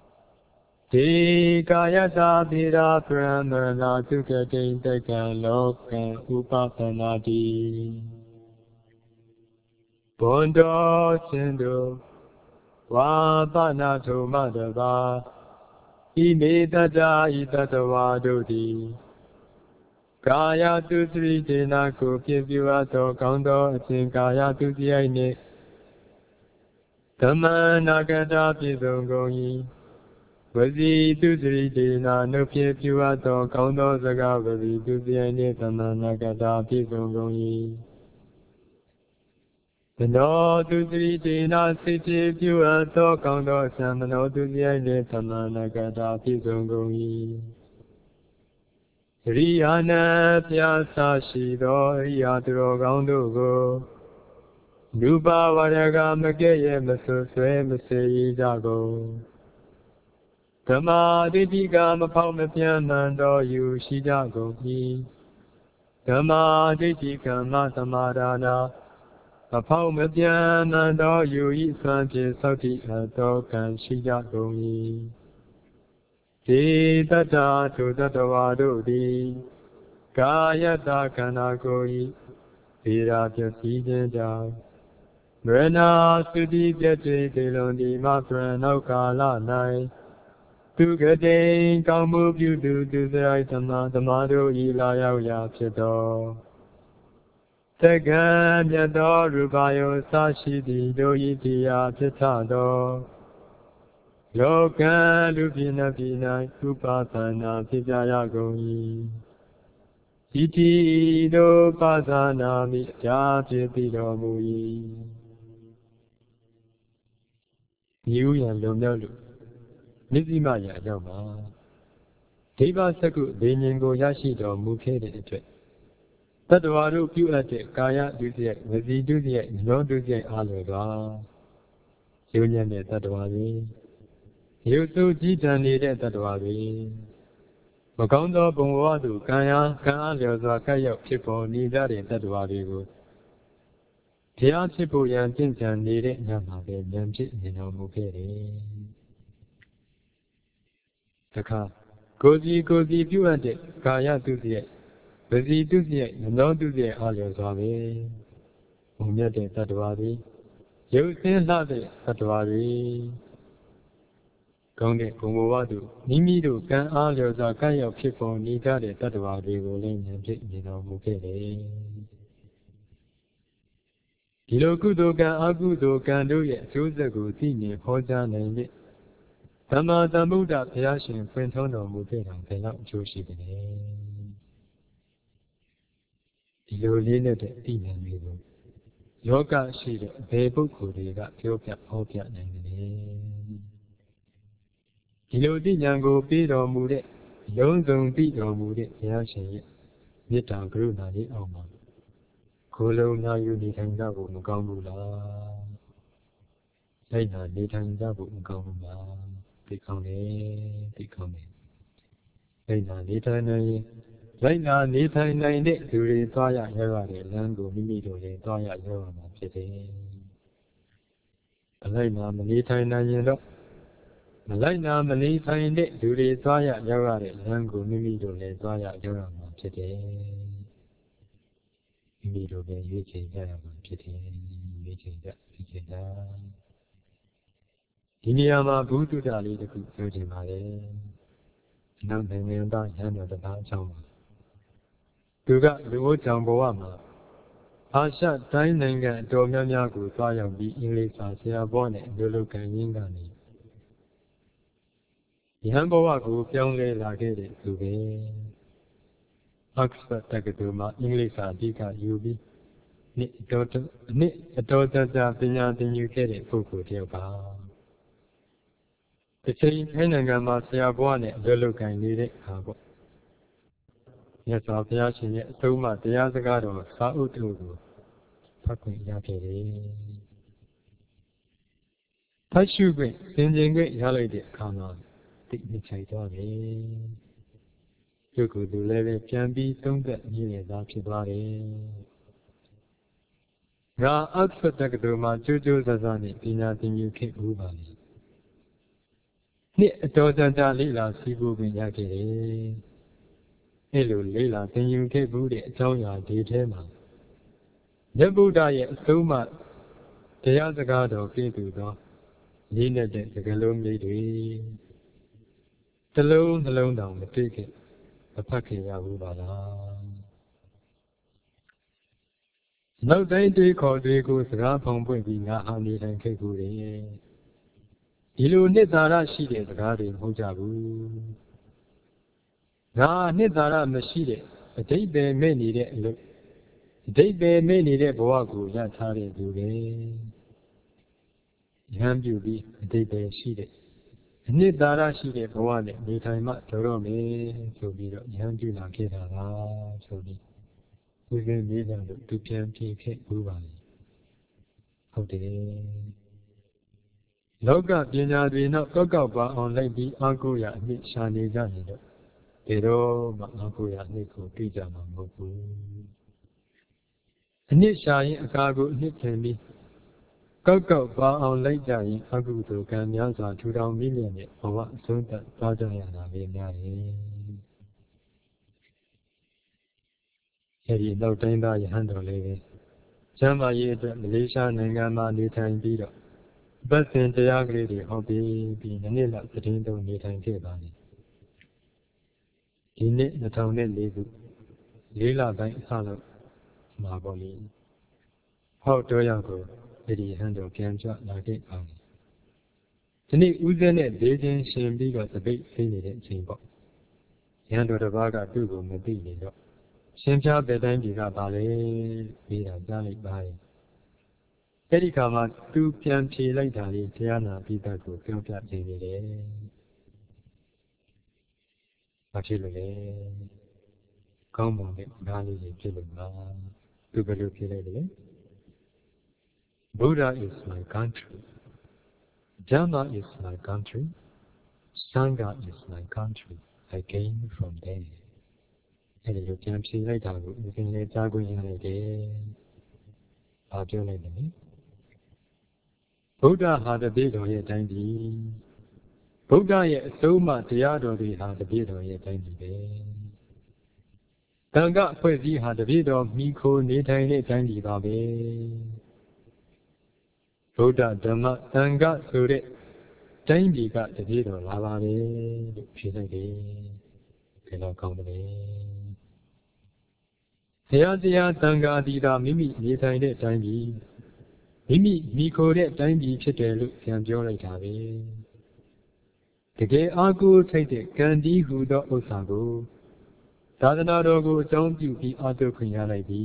Tikayata Bira Pramana Tukate Takan Lokan Upapanati Bondo Sindu Wapanato Madhava Imedata Itatavadoti Kaya Tusri Dinako Pivato Kondo Kaya Tusiaine Tamanagata Pizongoyi Vazi Tusri Dina no Pivato Kondo Zagavazi Tusiaine Tamanagata Pizongoyi No Tusri Dina Siti Pivato Kondo Samano Tusiaine Tamanagata Pizongoyi Riyana Pyasa Shido Yatro Gandugo Nuba Varaga Magaya Masuswe Masai Jago Dhamma Didiga Mapamapyan Mando Yushi Jago Hi Dhamma Didiga Matamadana Mapamapyan Mando Yui Sanji Sauti Atokan Shijago Hi Tata to Tatavado di Kayata Kanakoi Virapya Sijanja Brena Sudi Pietri Tilondi Matrano Kala Nai Tukade Kamu Budu Duzaitama Tamado Ilaya Pito Tegan Yado Rubayo Sashidi Doitia Pitado Loka Lupina Pina Upasana Pijaya Goi Iti Do Pasana Jatido Mui Yuya Lumelu Nizimaya Yama Deva Saku Beningo Yashido Muke de Tre Tadwaru Puate Kaya Dusia Vazi Dusia No Dusia Aluga Yunya Tadwari Yusu Jitani Tadwari Makondo Bungwadu Kaya Kaya Kaya Pipo Nidari Tadwari Tia Pipo Yan Tinsan Nide Yamake Yamchi Ninomuke Taka Gozi Puate Kaya Dusia Vazi Dusia No Dusia Aluga Umyate Tadwari Yusin Lade Tadwari Konde Bungwadu Nimidu Kan Alioza Kaya Pipo Nidari Tadwari Rolling Yamchi Ninomuke Hilokudokan Akudokan Doye Josaku Tini Hoja Name Tama Tamuda Piashin Quintono Mupena Pena Joshi Hilolina Tina Mido Yoga Shida Bebukuriga Pyopia Hopia Name Hilodi Yango Pido Mude Yonzong Pido Mude Piashin Nita Gruna Ni Oma Kolona Uni Tangabu Mugamula Laina Nitangabu Mugamula Become Laina Nitanai Laina Nitanai Duri Toya Yara Lango Mimido Toya Yara Pite Laina Manitanai Yendo Laina Manitanai Duri Toya Yara Lango Mimido Toya Yara Pite Mimido Yuki Yara Pite Yuki Diniyama Buddha Dali the good surgeon Male. Nothing in that hand of the Chama. Duga, the old Jamboama. Asha, Tainanga, Domyaku, Fire, be English as they are born at Duluka Yingani. The Hamboaku, youngly like it to be Oxford Takatuma, English as Dika Ubi. Knit a daughter that the UK, Fuku, Tiopa. The same Henanga Masia Bone, the look I need it. မြတ်စွာဘုရားရှင်ရဲ့အဆုံးအမတရားစကားတော်စာအုပ်တို့ကိုဖတ်ခွင့်ရခဲ့တယ်ဖတ်ရှုခွင့်သင်ခြင်းခွင့်ရလိုက်တဲ့အခါမှာသိနှစ်ချိုက်သွားတယ်သူကသူလည်းပဲပြန်ပြီးသုံးသက်မြည်ရသားဖြစ်သွားတယ်ငါအောက်ဖတ်တက္ကသိုလ်မှာကြိုးကြိုးစားစားနဲ့ပညာသင်ယူခဲ့ဦးပါလေနှစ်အတော်ကြာလေ့လာစီးပူးခွင့်ရခဲ့တယ်အဲ့လိုလေ့လာသင်ယူခဲ့ဘူးတဲ့အကြောင်းအရာဒီထဲမှာမြတ်ဗုဒ္ဓရဲ့အဆုံးအမတရားစကားတော်ပြည့်စုံသောလေးနဲ့တဲ့စကားလုံးလေးတွေတစ်လုံးနှလုံးတောင်မတွေ့ခဲ့မဖတ်ခဲ့ရဘူးပါလားနောက်တိုင်းတွေးခေါ်တွေကိုစကားဖောင်ပွင့်ပြီးငါဟာနေတိုင်းခဲ့ကူတယ်ဒီလိုနှစ်သာရရှိတဲ့စကားတွေမဟုတ်ကြဘူးငါနှစ်သာရမရှိတဲ့အတိတ်ပဲမဲ့နေတဲ့အလုပ်အတိတ်ပဲမဲ့နေတဲ့ဘဝကိုရထားတဲ့သူပဲရဟန်းပြုပြီးအတိတ်ပဲရှိတဲ့အနှစ်သာရရှိတဲ့ဘဝနဲ့နေထိုင်မှတော်မယ်ဆိုပြီးတော့ရဟန်းပြုလာခဲ့တာပါဆိုပြီးဦးဇင်းမိသားတို့သူပြန်ပြေခဲ့ဘူးပါလေဟုတ်တယ်လောကပညာတွေနောက်ကောက်ပါအောင်လိုက်ပြီးအားကိုးရအနှစ်ရှာနေကြနေတော့ဒီတော့မှအားကိုးရအနှစ်ကိုတွေ့ကြမှာမဟုတ်ဘူးအနှစ်ရှာရင်အကာကိုအနှစ်ထင်ပြီးကောက်ပါအောင်လိုက်ကြရင်အကုသိုလ်ကံများစွာထူထောင်မိမြတ်နဲ့ဘဝအဆုံးသတ်သွားကြရတာပဲများတယ်အဲဒီနောက်တိုင်းသားယဟန်တော်လေးပဲကျမ်းမာရေးအတွက်မလေးရှားနိုင်ငံမှာနေထိုင်ပြီးတော့ဘတ်စင်တရားကလေးတွေဟောပြီးနှစ်လောက်သတင်းသုံးနေထိုင်ခဲ့ပါလိမ့်ဒီနှစ်2004ခု4လပိုင်းအစလောက်မှာပေါ့လေဟောတော်ရောက်ကိုဒီဟန်တော်ပြန်ကြလာခဲ့ပါမယ်ဒီနေ့ဦးဇင်းနဲ့ဒေချင်းရှင်ပြီးတော့တပိတ်သိနေတဲ့အချိန်ပေါ့ရဟန်တော်တစ်ပါးကသူ့ကိုမသိနေတော့ရှင်ပြဘယ်တိုင်းပြည်ကပါလဲပြီးတာကြားလိုက်ပါတယ်အဲ့ဒီခါမှာသူပြန်ဖြေလိုက်တာလေးတရားနာပြီးသားကိုပြောပြနေနေတယ်ဘာဖြစ်လို့လဲကောင်းပါလေဒါလေးကြီးဖြစ်လို့လားသူဘယ်လိုဖြေလိုက်လဲBuddha is my country Dhamma is my country Sangha is my country I came from there အဲ့ဒီလိုပြန်ဖြေလိုက်တာကိုဦးဇင်းလည်းကြားခွင့်ရလိုက်တယ်ဘာပြောလိုက်လဲဗုဒ္ဓဟာတပည့်တော်ရဲ့တိုင်းပြည်ဗုဒ္ဓရဲ့အဆုံးအမတရားတော်တွေဟာတပည့်တော်ရဲ့တိုင်းပြည်ပဲတန်ခါအဖွဲ့အစည်းဟာတပည့်တော်မိခိုနေထိုင်တဲ့တိုင်းပြည်ပါပဲဗုဒ္ဓဓမ္မတန်ခါဆိုတဲ့တိုင်းပြည်ကတပည့်တော်လာပါပဲလို့ဖြေလိုက်တယ်ဘယ်တော့ကောင်းတယ်ဘုရားတရားတန်ခါဒီသာမိမိနေထိုင်တဲ့တိုင်းပြည်မိမိမိခိုတဲ့တိုင်းပြည်ဖြစ်တယ်လို့ပြန်ပြောလိုက်တာပဲတကယ်အားကိုးထိုက်တဲ့ကံဒီဟူသောဥစ္စာကိုသာသနာတော်ကိုအကြောင်းပြုပြီးအားထုတ်ခွင့်ရလိုက်ပြီ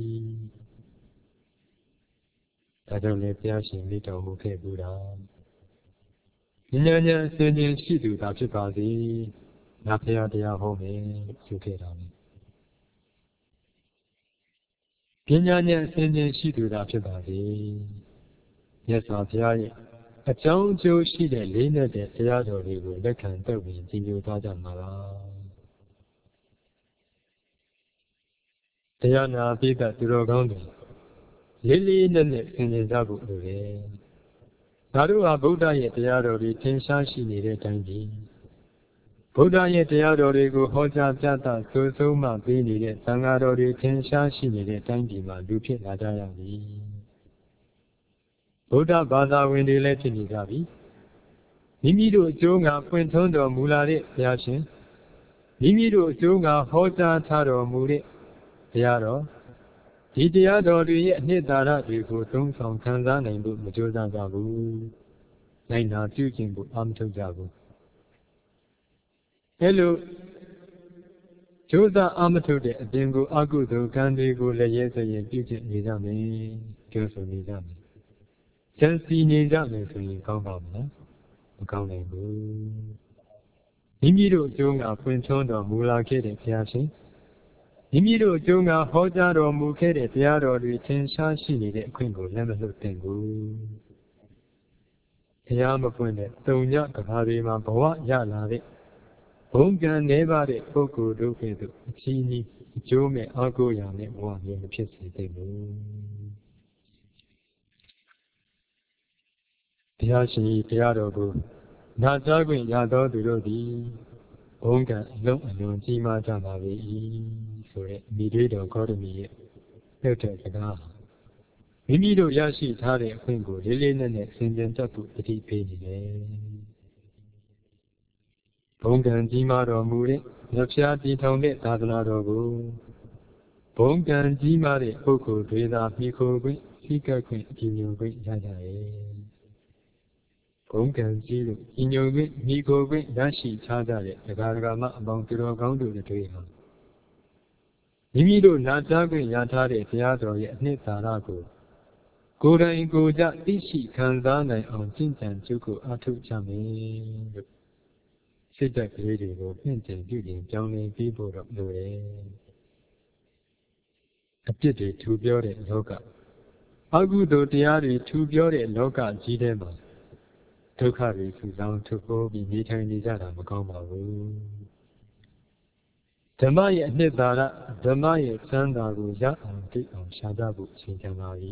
ဒါကြောင့်လည်းဘုရားရှင်မိတော်မူခဲ့ဘူးတာဉာဏ်ဉာဏ်အစဉ်ချင်းရှိသူသာဖြစ်ပါစေငါဘုရားတရားဟောမယ်ဆိုခဲ့တာပဲပညာဉာဏ်အစဉ်ချင်းရှိသူသာဖြစ်ပါစေမြတ်စွာဘုရားရဲ့အကြောင်းအကျိုးရှိတဲ့လေးနဲ့တဲ့တရားတော်တွေကိုလက်ခံတုပ်ပြီးကြည်ညိုသွားကြမှာပါတရားနာပိဋကသူတော်ကောင်းတွေလေးလေးနက်နက်ဆင်ခြင်ကြဖို့လိုတယ်ငါတို့ဟာဗုဒ္ဓရဲ့တရားတော်တွေထင်ရှားရှိနေတဲ့အတိုင်းကြီးဗုဒ္ဓရဲ့တရားတော်တွေကိုဟောကြားပြသဆိုဆုံးမှပေးနေတဲ့သံဃာတော်တွေထင်ရှားရှိနေတဲ့အတိုင်းကြီးမှာလူဖြစ်လာကြရပြီဗုဒ္ဓဘာသာဝင်တွေလည်းဖြစ်နေကြပြီမိမိတို့အကျိုးငါဖွင့်ထွန်းတော်မူလာတဲ့ဘုရားရှင်မိမိတို့အကျိုးငါဟောကြားထားတော်မူတဲ့ဘုရားတော်ဒီတရားတော်တွေရဲ့အနှစ်သာရတွေကိုသုံးဆောင်ခံစားနိုင်ဖို့မကြိုးစားကြဘူးနိုင်နာပြုကျင့်ဖို့အားမထုတ်ကြဘူးအဲလိုကြိုးစားအားမထုတ်တဲ့အပြင်ကိုအကုသိုလ်ကံတွေကိုလည်းရဲစရင်ပြုကျင့်နေကြမယ်ပြောဆိုနေကြမယ်ကျန်စီနေကြမယ်ဆိုရင်ကောင်းပါမလားမကောင်းနိုင်ဘူးမိမိတို့အကျိုးငါဖွင့်ထွန်းတော်မူလာခဲ့တဲ့ဘုရားရှင်မိမိတို့ကျုံကဟောကြားတော်မူခဲ့တဲ့တရားတော်တွေထင်ရှားရှိနေတဲ့အခွင့်ကိုလက်မလွတ်သင့်ဘူးတရားမပွင့်တဲ့တုံညကဘာတွေမှာဘဝရလာတဲ့ဘုံကံနေပါတဲ့ပုဂ္ဂိုလ်တို့ကဲ့သို့အချီးနှီးအကျိုးမဲ့အာကိုရာနဲ့ဘဝမျိုးမဖြစ်စေသင့်ဘူးတရားရှင်တရားတော်ကိုနာကြားခွင့်ရသောသူတို့သည်ဘုံကံအလုံးအလွန်ကြီးမားကြပါ၏ဆိုတဲ့မိတွေးတော်ဂေါတမီရဲ့နှုတ်တဲ့စကားမိမိတို့ရရှိထားတဲ့အခွင့်ကိုလေးလေးနက်နက်ဆင်ခြင်တတ်ဖို့တတိပေးနေတယ်ဘုံကံကြီးမားတော်မူတဲ့မြတ်ဖျားတည်ထောင်တဲ့သာသနာတော်ကိုဘုံကံကြီးမားတဲ့ပုဂ္ဂိုလ်တွေသာမိခိုခွင့်စည်းကပ်ခွင့်ကြည်ညိုခွင့်ရကြတယ်ဘုံကံကြီးလို့ကြည်ညိုခွင့်မိခိုခွင့်ရရှိထားကြတဲ့ဒကာဒကာမအပေါင်းသူတော်ကောင်းတို့တွေဟာမိမိတို့နာကြားခွင့်ရထားတဲ့ဘုရားတော်ရဲ့အနှစ်သာရကိုကိုယ်တိုင်ကိုယ်ကြသိရှိခံစားနိုင်အောင်ကျင့်ကြံကြိုးကိုအားထုတ်ကြမယ်လို့စိတ်ဓာတ်ကလေးတွေကိုမြင့်တင်ပြုပြင်ပြောင်းလဲပြီးဖို့တော့လိုတယ်အပြစ်တွေထူပြောတဲ့လောကအကုသိုလ်တရားတွေထူပြောတဲ့လောကကြီးထဲမှာဒုက္ခတွေစုဆောင်းထုတ်ပေါ်ပြီးနေထိုင်နေကြတာမကောင်းပါဘူးဓမ္မရဲ့အနှစ်သာရဓမ္မရဲ့စံသာကိုရအောင်သိအောင်ရှားကြဖို့အချိန်တန်ပါပြီ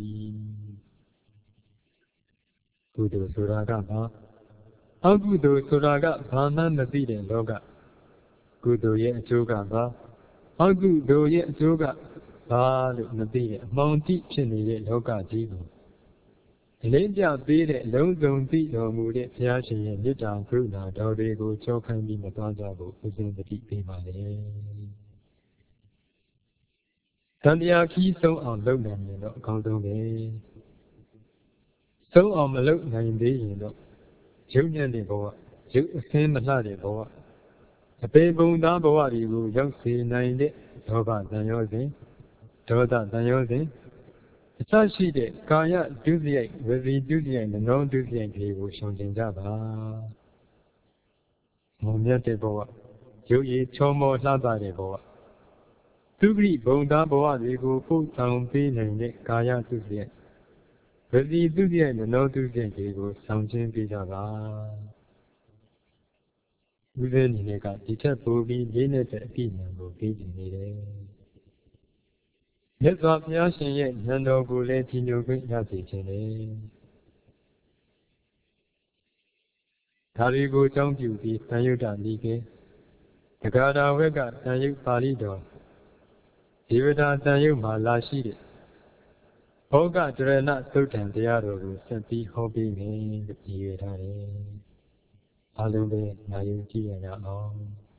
ကုသိုလ်ဆိုတာကဘာအကုသိုလ်ဆိုတာကဘာမှမသိတဲ့လောကကုသိုလ်ရဲ့အကျိုးကဘာအကုသိုလ်ရဲ့အကျိုးကဘာလို့မသိတဲ့အမှောင်တိဖြစ်နေတဲ့လောကကြီးကိုအလေးပြပေးတဲ့အလုံးစုံသိတော်မူတဲ့ဘုရားရှင်ရဲ့မေတ္တာကရုဏာတော်တွေကိုကြောက်ခိုင်းပြီးမသွားကြဖို့ဦးဇင်းတတိပေးပါလေတန်တရားခီးဆုံးအောင်လုပ်နိုင်ရင်တော့အကောင်းဆုံးပဲဆုံးအောင်မလုပ်နိုင်သေးရင်တော့ရုပ်ညံ့တဲ့ဘဝရုပ်အစင်းမလှတဲ့ဘဝအပေပုံသားဘဝတွေကိုရောက်စေနိုင်တဲ့လောဘတန်ရောစဉ်ဒေါသတန်ရောစဉ်အစရှိတဲ့ကာယဒုစရိုက်ဝစီဒုစရိုက်မနောဒုစရိုက်တွေကိုရှောင်ကျင်ကြပါမုံမြတ်တဲ့ဘဝရုပ်ရည်ချောမောလှပတဲ့ဘဝသူဂရိဘုံသားဘဝတွေကိုပို့ဆောင်ပေးနိုင်တဲ့ကာယဒုစရိုက်ဝစီဒုစရိုက်မနောဒုစရိုက်တွေကိုဆောင်ကျင်ပေးကြပါဦးဇင်းအနေနဲ့ကဒီထက်ပိုပြီးလေးနဲ့တဲ့အပြည့်ဉာဏ်ကိုပေးခြင်းနေတယ်မြတ်စွာဘုရားရှင်ရဲ့ဉာဏ်တော်ကိုလည်းကြည်ညိုခွင့်ရစေခြင်းလေဒါတွေကိုအကြောင်းပြုပြီးသံယုတ္တနိကေတဂါဒဝက်ကသံယုတ်ပါဠိတော်ဒီဝဒသံယုတ်မှာလာရှိတဲ့ဘောဂဒရဏသုတ်တံတရားတော်ကိုဆက်ပြီးဟောပေးမယ်လို့ရည်ရွယ်ထားတယ်အားလုံးပဲနာယူကြည့်ရအောင်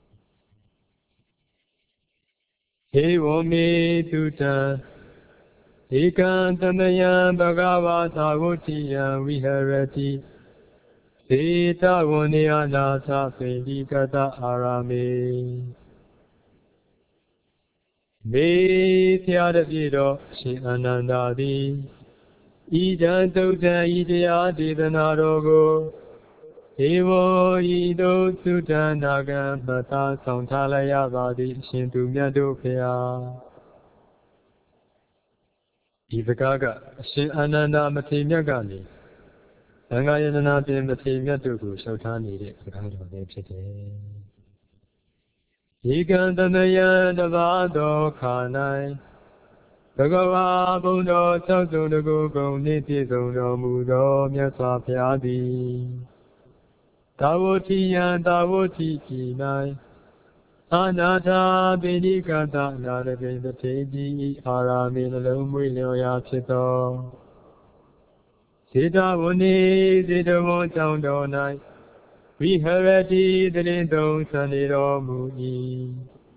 ဟေဝမေတုတံဧကံသမယံဘဂဝါသာဝတိယံဝိဟရတိစေတဝနေယနာသပိတိကတအာရမေမေဖျားတပြည့်တော်ရှင်အနန္ဒာသည်ဤတံသုတ်တံဤတရားဒေသနာတော်ကိုဧဝံဤသို့သုတံနာဂံမသာဆောင်ထားလိုက်ရပါသည်အရှင်သူမြတ်တို့ဖျားဒီစကားကအရှင်အာနန္ဒာမထေရမြတ်ကနေသံဃာယတနာပြင်မထေရမြတ်တို့ကိုလျှောက်ထားနေတဲ့စကားတော်ပဲဖြစ်တယ်ဧကံသမယံတပါတော်ခါ၌ဘဂဝါဘုံတော်၆စုံတကူကုန်နှင့်ပြည့်စုံတော်မူသောမြတ်စွာဘုရားသည်သာဝတိယံသာဝတိပြည်၌အာနာထာပိဏိကတနာရပိတထေကြီးအာရာမေနှလုံးမွေးလျော်ရာဖြစ်သောစေတဝနေစေတဝံကြောင့်တော်၌ဝိဟရတိတရင်သုံးဆံနေတော်မူ၏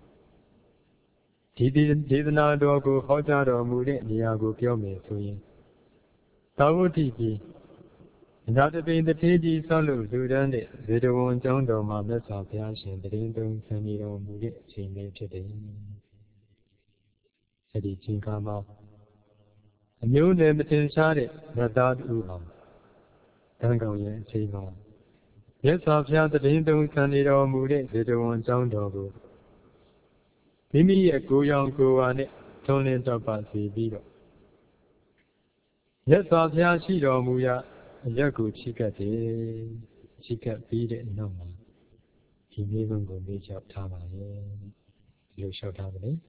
ဒီဒေသနာတော်ကိုဟောကြားတော်မူတဲ့နေရာကိုပြောမယ်ဆိုရင်သာဝတိပြည်အနာတပိန်တထေကြီးဆောက်လုပ်လူတန်းတဲ့ဇေတဝန်ကျောင်းတော်မှာမြတ်စွာဘုရားရှင်တရင်သုံးဆံနေတော်မူတဲ့အချိန်လေးဖြစ်တယ်အဲဒီချိန်ခါမှာအမျိုးနဲ့မတင်ရှားတဲ့နတ်သားတူဟာတန်ကောင်ရဲ့အချိန်မှာမြတ်စွာဘုရားတရင်သုံးဆံနေတော်မူတဲ့ဇေတဝန်ကျောင်းတော်ကိုမိမိရဲ့ကိုယ်ရောင်ကိုယ်ဝါနဲ့ထွန်းလင်းတော့ပါစေပြီးတော့မြတ်စွာဘုရားရှိတော်မူရာအရက်ကိုချီးကပ်တယ်ချီးကပ်ပြီးတဲ့နောက်မှာဒီမိဘကိုမေးလျှောက်ထားပါရဲ့ဒီလိုလျှောက်ထားပါလေ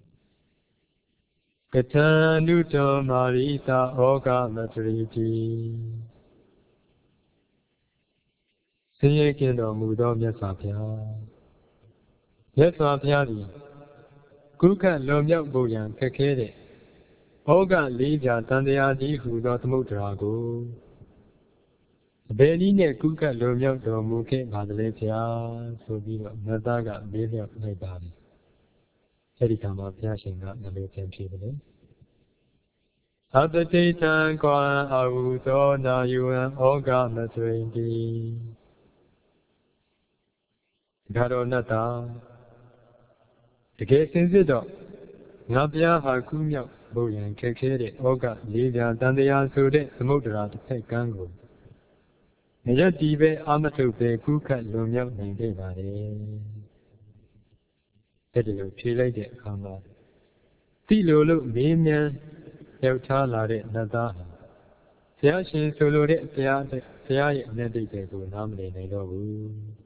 ကထံနုတောမာရိတာဩဃမတရိတိဆင်းရဲကင်းတော်မူသောမြတ်စွာဘုရားမြတ်စွာဘုရားသည်ကုက္ကလွန်မြောက်ဖို့ရန်ခက်ခဲတဲ့ဩဃလေးပြတန်တရားကြီးဟူသောသမုဒ္ဒရာကိုအဘယ်နည်းနဲ့ကုက္ကလွန်မြောက်တော်မူခဲ့ပါသလဲဘုရားဆိုပြီးတော့မြတ်သားကမေးလျှောက်လိုက်ပါပြီအဲဒီကမှာဘုရားရှင်ကလည်းပြန်ဖြေတယ်အတ္တိတံကွာအဟုသောနာယဝံဩဃမသွိတိဒါတော်နတ်တာတကယ်စင်စစ်တော့ငါဘုရားဟာကူးမြောက်ဖို့ရန်ခက်ခဲတဲ့ဩဃလေးပြာတန်တရားဆိုတဲ့သမုဒ္ဒရာတစ်ဖက်ကမ်းကိုမရတီပဲအာမထုတ်ပဲကုခတ်လွန်မြောက်နိုင်ခဲ့ပါတယ်အဲဒီလိုဖြေလိုက်တဲ့အခါမှာတိလိုလို့မေးမြန်းရောက်ထားလာတဲ့နတ်သားဟာဘုရားရှင်ဆိုလိုတဲ့ဘုရားရဲ့အနတ္တိတွေကိုနားမလည်နိုင်တော့ဘူး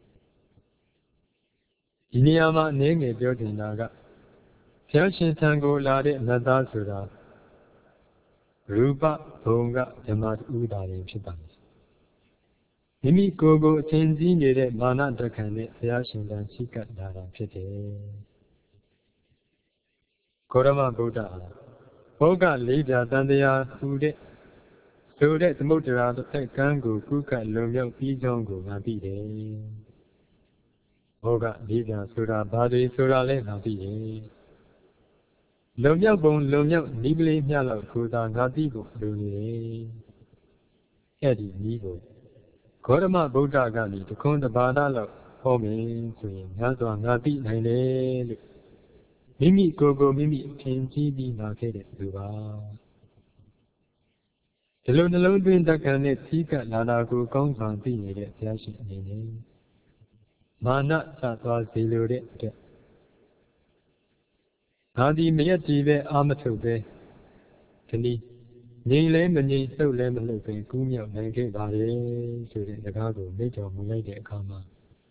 ဒီနေရာမှာအနည်းငယ်ပြောတင်တာကဘုရားရှင်ထံကိုလာတဲ့နတ်သားဆိုတာရူပဘုံကဓမ္မတူတာတွေဖြစ်ပါတယ်မိမိကိုယ်ကိုအထင်ကြီးနေတဲ့မာနတက္ခံနဲ့ဘုရားရှင်တန်ရှိကပ်လာတာဖြစ်တယ်ဂေါရမဗုဒ္ဓဟာဘောဂလေးပြတန်တရားဟူတဲ့ဆိုတဲ့သမုဒ္ဒရာတစ်ဖက်ကမ်းကိုကုက္ကလွန်မြောက်ပြီးကြောင်းကိုငါသိတယ်ဘောဂလေးပြဆိုတာဘာတွေဆိုတာလဲငါသိတယ်လွန်မြောက်ပုံလွန်မြောက်နီးကလေးမျှလောက်ကိုသာငါသိဖို့လိုနေတယ်အဲ့ဒီနီးကိုဂေါရမဗုဒ္ဓကနေတခွန်းတပါဒလောက်ဟောမယ်ဆိုရင်ငါဆိုငါသိနိုင်တယ်လို့မိမိကိုယ်ကိုမိမိအထင်ကြီးပြီးနာခဲ့တဲ့သူပါဒီလိုနှလုံးသွင်းတက္ကံနဲ့သီးကလာတာကိုကောင်းစွာသိနေတဲ့ဘုရားရှင်အနေနဲ့မာနစသွားစေလိုတဲ့အတွက်ငါဒီမရက်ဒီပဲအာမထုတ်ပဲဒီနည်းငြိမ်လဲမငြိမ်လှုပ်လဲမလှုပ်ပဲကူးမြောက်နိုင်ခဲ့ပါလေဆိုတဲ့စကားကိုမိတ်တော်မူလိုက်တဲ့အခါမှာ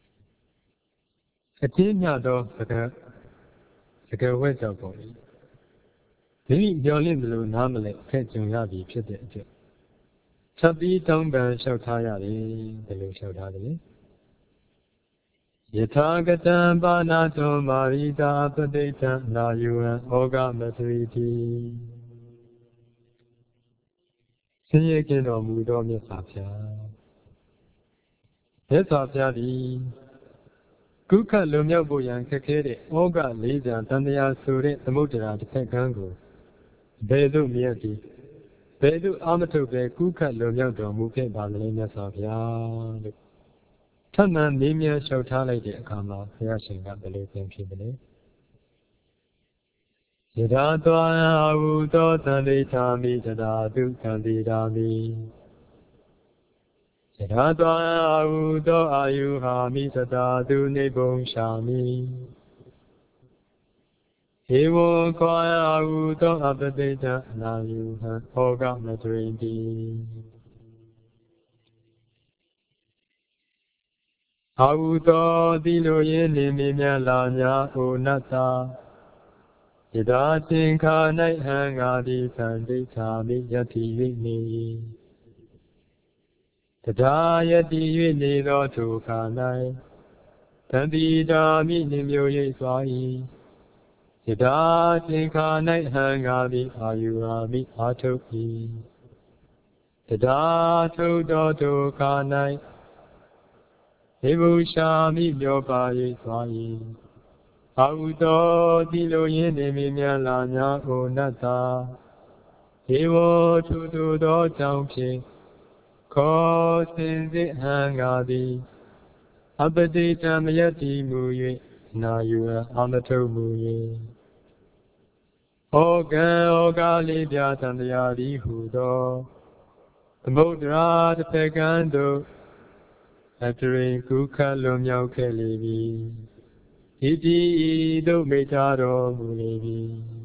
အတင်းမြသောစကားဝဲကြောက်ပေါ်လေမိမိမျောလင့်သလိုနားမလဲဖက်ကြုံရပြီဖြစ်တဲ့အတွက်ချက်ပြီးတောင်းပန်လျှောက်ထားရတယ်ဘယ်လိုလျှောက်ထားတယ်လဲယထာကတံပါဏာသောမာရိတာပတိတံနာယဝံဩဃမသရိတိဆင်းရဲကင်းတော်မူသောမြတ်စွာဘုရားမြတ်စွာဘုရားသည်ကုက္ခလွန်မြောက်ဖို့ရန်ခက်ခဲတဲ့ဩဃလေးပြာတန်တရားဆိုတဲ့သမုဒ္ဒရာတစ်ဖက်ကမ်းကိုဘယ်သို့မြတ်သည်ဘယ်သို့အာမထုတ်ပဲကုက္ခလွန်မြောက်တော်မူခဲ့ပါလဲမြတ်စွာဘုရားလို့ထပ်မံမေးမြန်းလျှောက်ထားလိုက်တဲ့အခါမှာဘုရားရှင်ကဘယ်လိုပြန်ဖြစ်တယ်လဲယထာသွားအာဟုသောသန္တိသာမိသဒာတုသန္တိဓာမိယထာသွားအာဟုသောအာယုဟာမိသဒာတုနိဗ္ဗုံရှာမိဧဝံခောအာဟုသောအပတိတအနာယုဟံဩဃမတရိတိအာဟုသောတိလိုရင်းနေမြင်များလာများဩနတ္တယထာသင်္ခါ၌ဟံငါတိသံဒိဋ္ဌာမိယတိ၍နေတထာယတိ၍နေသောထိုခါ၌သံတိတာမိနှင့်မျိုးရိပ်စွာ၏ယထာသင်္ခါ၌ဟံငါတိအာယုဟာမိအာထုတ်၏တထာထုတ်သောထိုခါ၌ေဘုရှာမိပြောပါ၍စွာ၏အာဟုသောတိလိုရင်းနေမြင်များလာများဩနတ္တာဧဝထုသူသောကြောင့်ဖြင့်ခောစင်စစ်ဟံငါသည်အပတိတံမယတ္တိမူ၍နာယုအာမထုတ်မူ၏ဩကံဩကာလေးပြသံတရားသည်ဟူသောသမုဒ္ဒရာတစ်ဖက်ကမ်းသို့အတရိကုက္ခလွန်မြောက်ခဲ့လေပြီဤတိသို့မိထားတော်မူလေပြီ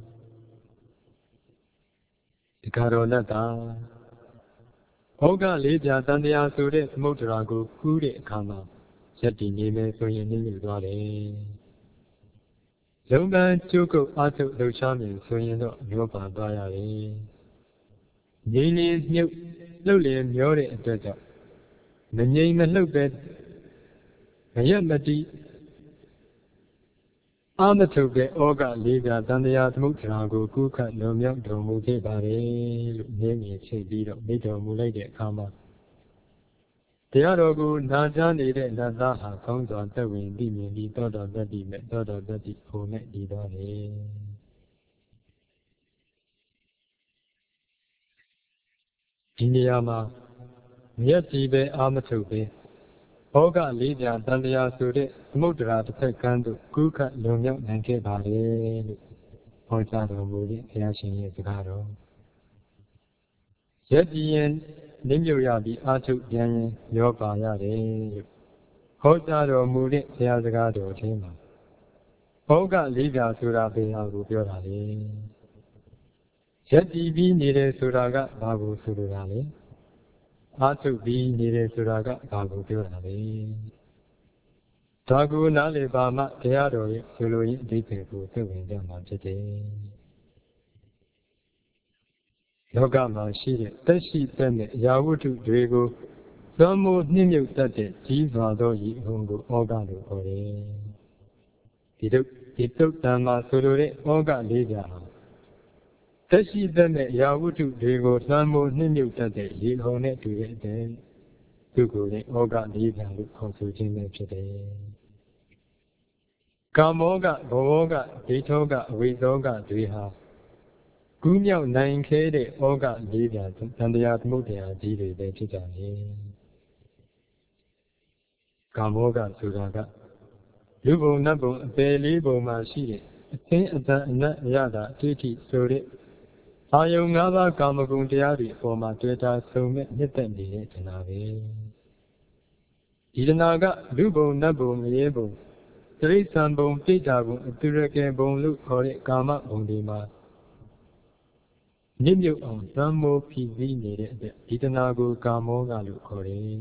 တခါတော်လက်သာဩဃလေးပြတန်တရားဆိုတဲ့သမုဒ္ဒရာကိုကူးတဲ့အခါမှာရက်တည်နေမယ်ဆိုရင်နှိမ့်သွားတယ်လုံးပန်းကျုပ်ကုတ်အားထုတ်လှုပ်ရှားမြင်ဆိုရင်တော့မျောပါသွားရတယ်ငြိမ်နေမြုပ်လှုပ်လေမျောတဲ့အတွက်ကြောင့်မငြိမ်မလှုပ်ပဲမရက်မတိအာမထုတ်တဲ့ဩဃလေးပြတန်တရားသမုဒ္ဒရာကိုကူးခတ်လွန်မြောက်တော်မူခဲ့ပါတယ်လို့ငြင်းငင်ချိန်ပြီးတော့မိတော်မူလိုက်တဲ့အခါမှာတရားတော်ကိုနာကြားနေတဲ့နတ်သားဟာကောင်းစွာသက်ဝင်သိမြင်ပြီးသောတော်တတ္တိမဲ့သောတော်တတ္တိဟိုနဲ့ဒီသွားတယ်ဒီနေရာမှာမြတ်ကြီးပဲအာမထုတ်ပဲဩဃလေးပြတန်တရားဆိုတဲ့သမုဒ္ဒရာတစ်ဖက်ကမ်းသို့ကူးခတ်လွန်မြောက်နိုင်ခဲ့ပါလေလို့ဟောကြားတော်မူတဲ့ဘုရားရှင်ရဲ့စကားတော်ရက်ကြည်ရင်နင်းမြုပ်ရပြီးအာထုတ်ပြန်ရင်ရောပါရတယ်လို့ဟောကြားတော်မူတဲ့ဘုရားစကားတော်အထင်းမှာဩဃလေးပြဆိုတာဘယ်ဟာကိုပြောတာလဲရက်ကြည်ပြီးနေတယ်ဆိုတာကဘာကိုဆိုလိုတာလဲအာထုတ်ပြီးနေတယ်ဆိုတာကဘာကိုပြောတာလဲဒါကိုနားလည်ပါမှတရားတော်ရဲ့ဆိုလိုရင်းအဓိပ္ပာယ်ကိုသိဝင်ကြမှာဖြစ်တယ်လောကမှာရှိတဲ့သက်ရှိသက်နဲ့အရာဝတ္ထုတွေကိုသွမ်းမိုးနှိမ့်မြုပ်တတ်တဲ့ကြီးစွာသောဤအုံကိုဩဃလို့ခေါ်တယ်ဒီတုတ်တံမှာဆိုလိုတဲ့ဩဃလေးပြာဟာသက်ရှိသက်နဲ့အရာဝတ္ထုတွေကိုသွမ်းမိုးနှိမ့်မြုပ်တတ်တဲ့ရေဟုံနဲ့တူတဲ့အတဲ့သူကိုလည်းဩဃလေးပြာလို့ခေါ်ဆိုခြင်းပဲဖြစ်တယ်ကာမောကဘဝောကဒိဋ္ဌောကအဝိဇ္ဇောကတွေဟာကူးမြောက်နိုင်ခဲ့တဲ့ဩဃလေးပြာတန်တရားသမုဒ္ဒရာကြီးတွေပဲဖြစ်ကြတယ်ကာမောကဆိုတာကလူဘုံနတ်ဘုံအပေလေးဘုံမှာရှိတဲ့အသင်းအတန်အနတ်အရသာအဋ္ဌိဆိုတဲ့အာယုံ၅ပါးကာမဂုဏ်တရားတွေအပေါ်မှာတွေ့တာဆုံမဲ့မြင့်တက်နေတဲ့တဏှာပဲဒီတဏှာကလူဘုံနတ်ဘုံငရဲဘုံတိရစ္ဆာန်ဘုံပြိတ္တာဘုံအတုရကေဘုံလို့ခေါ်တဲ့ကာမဘုံတွေမှာညစ်မြုပ်အောင်သံမိုးဖြည့်ဆည်းနေတဲ့အတွက်ဒီတဏှာကိုကာမောကလို့ခေါ်တယ်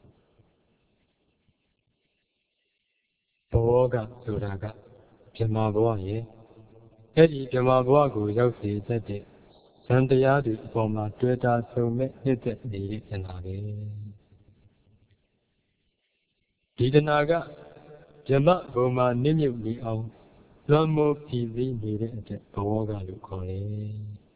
ဘဝကဆိုတာကဗြဟ္မာဘဝရဲ့အဲ့ဒီဗြဟ္မာဘဝကိုရောက်စေတတ်တဲ့ဇန်တရားတွေအပေါ်မှာတွေ့တာဆုံမဲ့မြင့်တက်နေတဲ့တဏှာပဲဒီတဏှာကဗြဟ္မဘုံမှာနစ်မြုပ်နေအောင်လွှမ်းမိုးဖြည့်ဆည်းနေတဲ့အတွက်ဘဝကလို့ခေါ်တယ်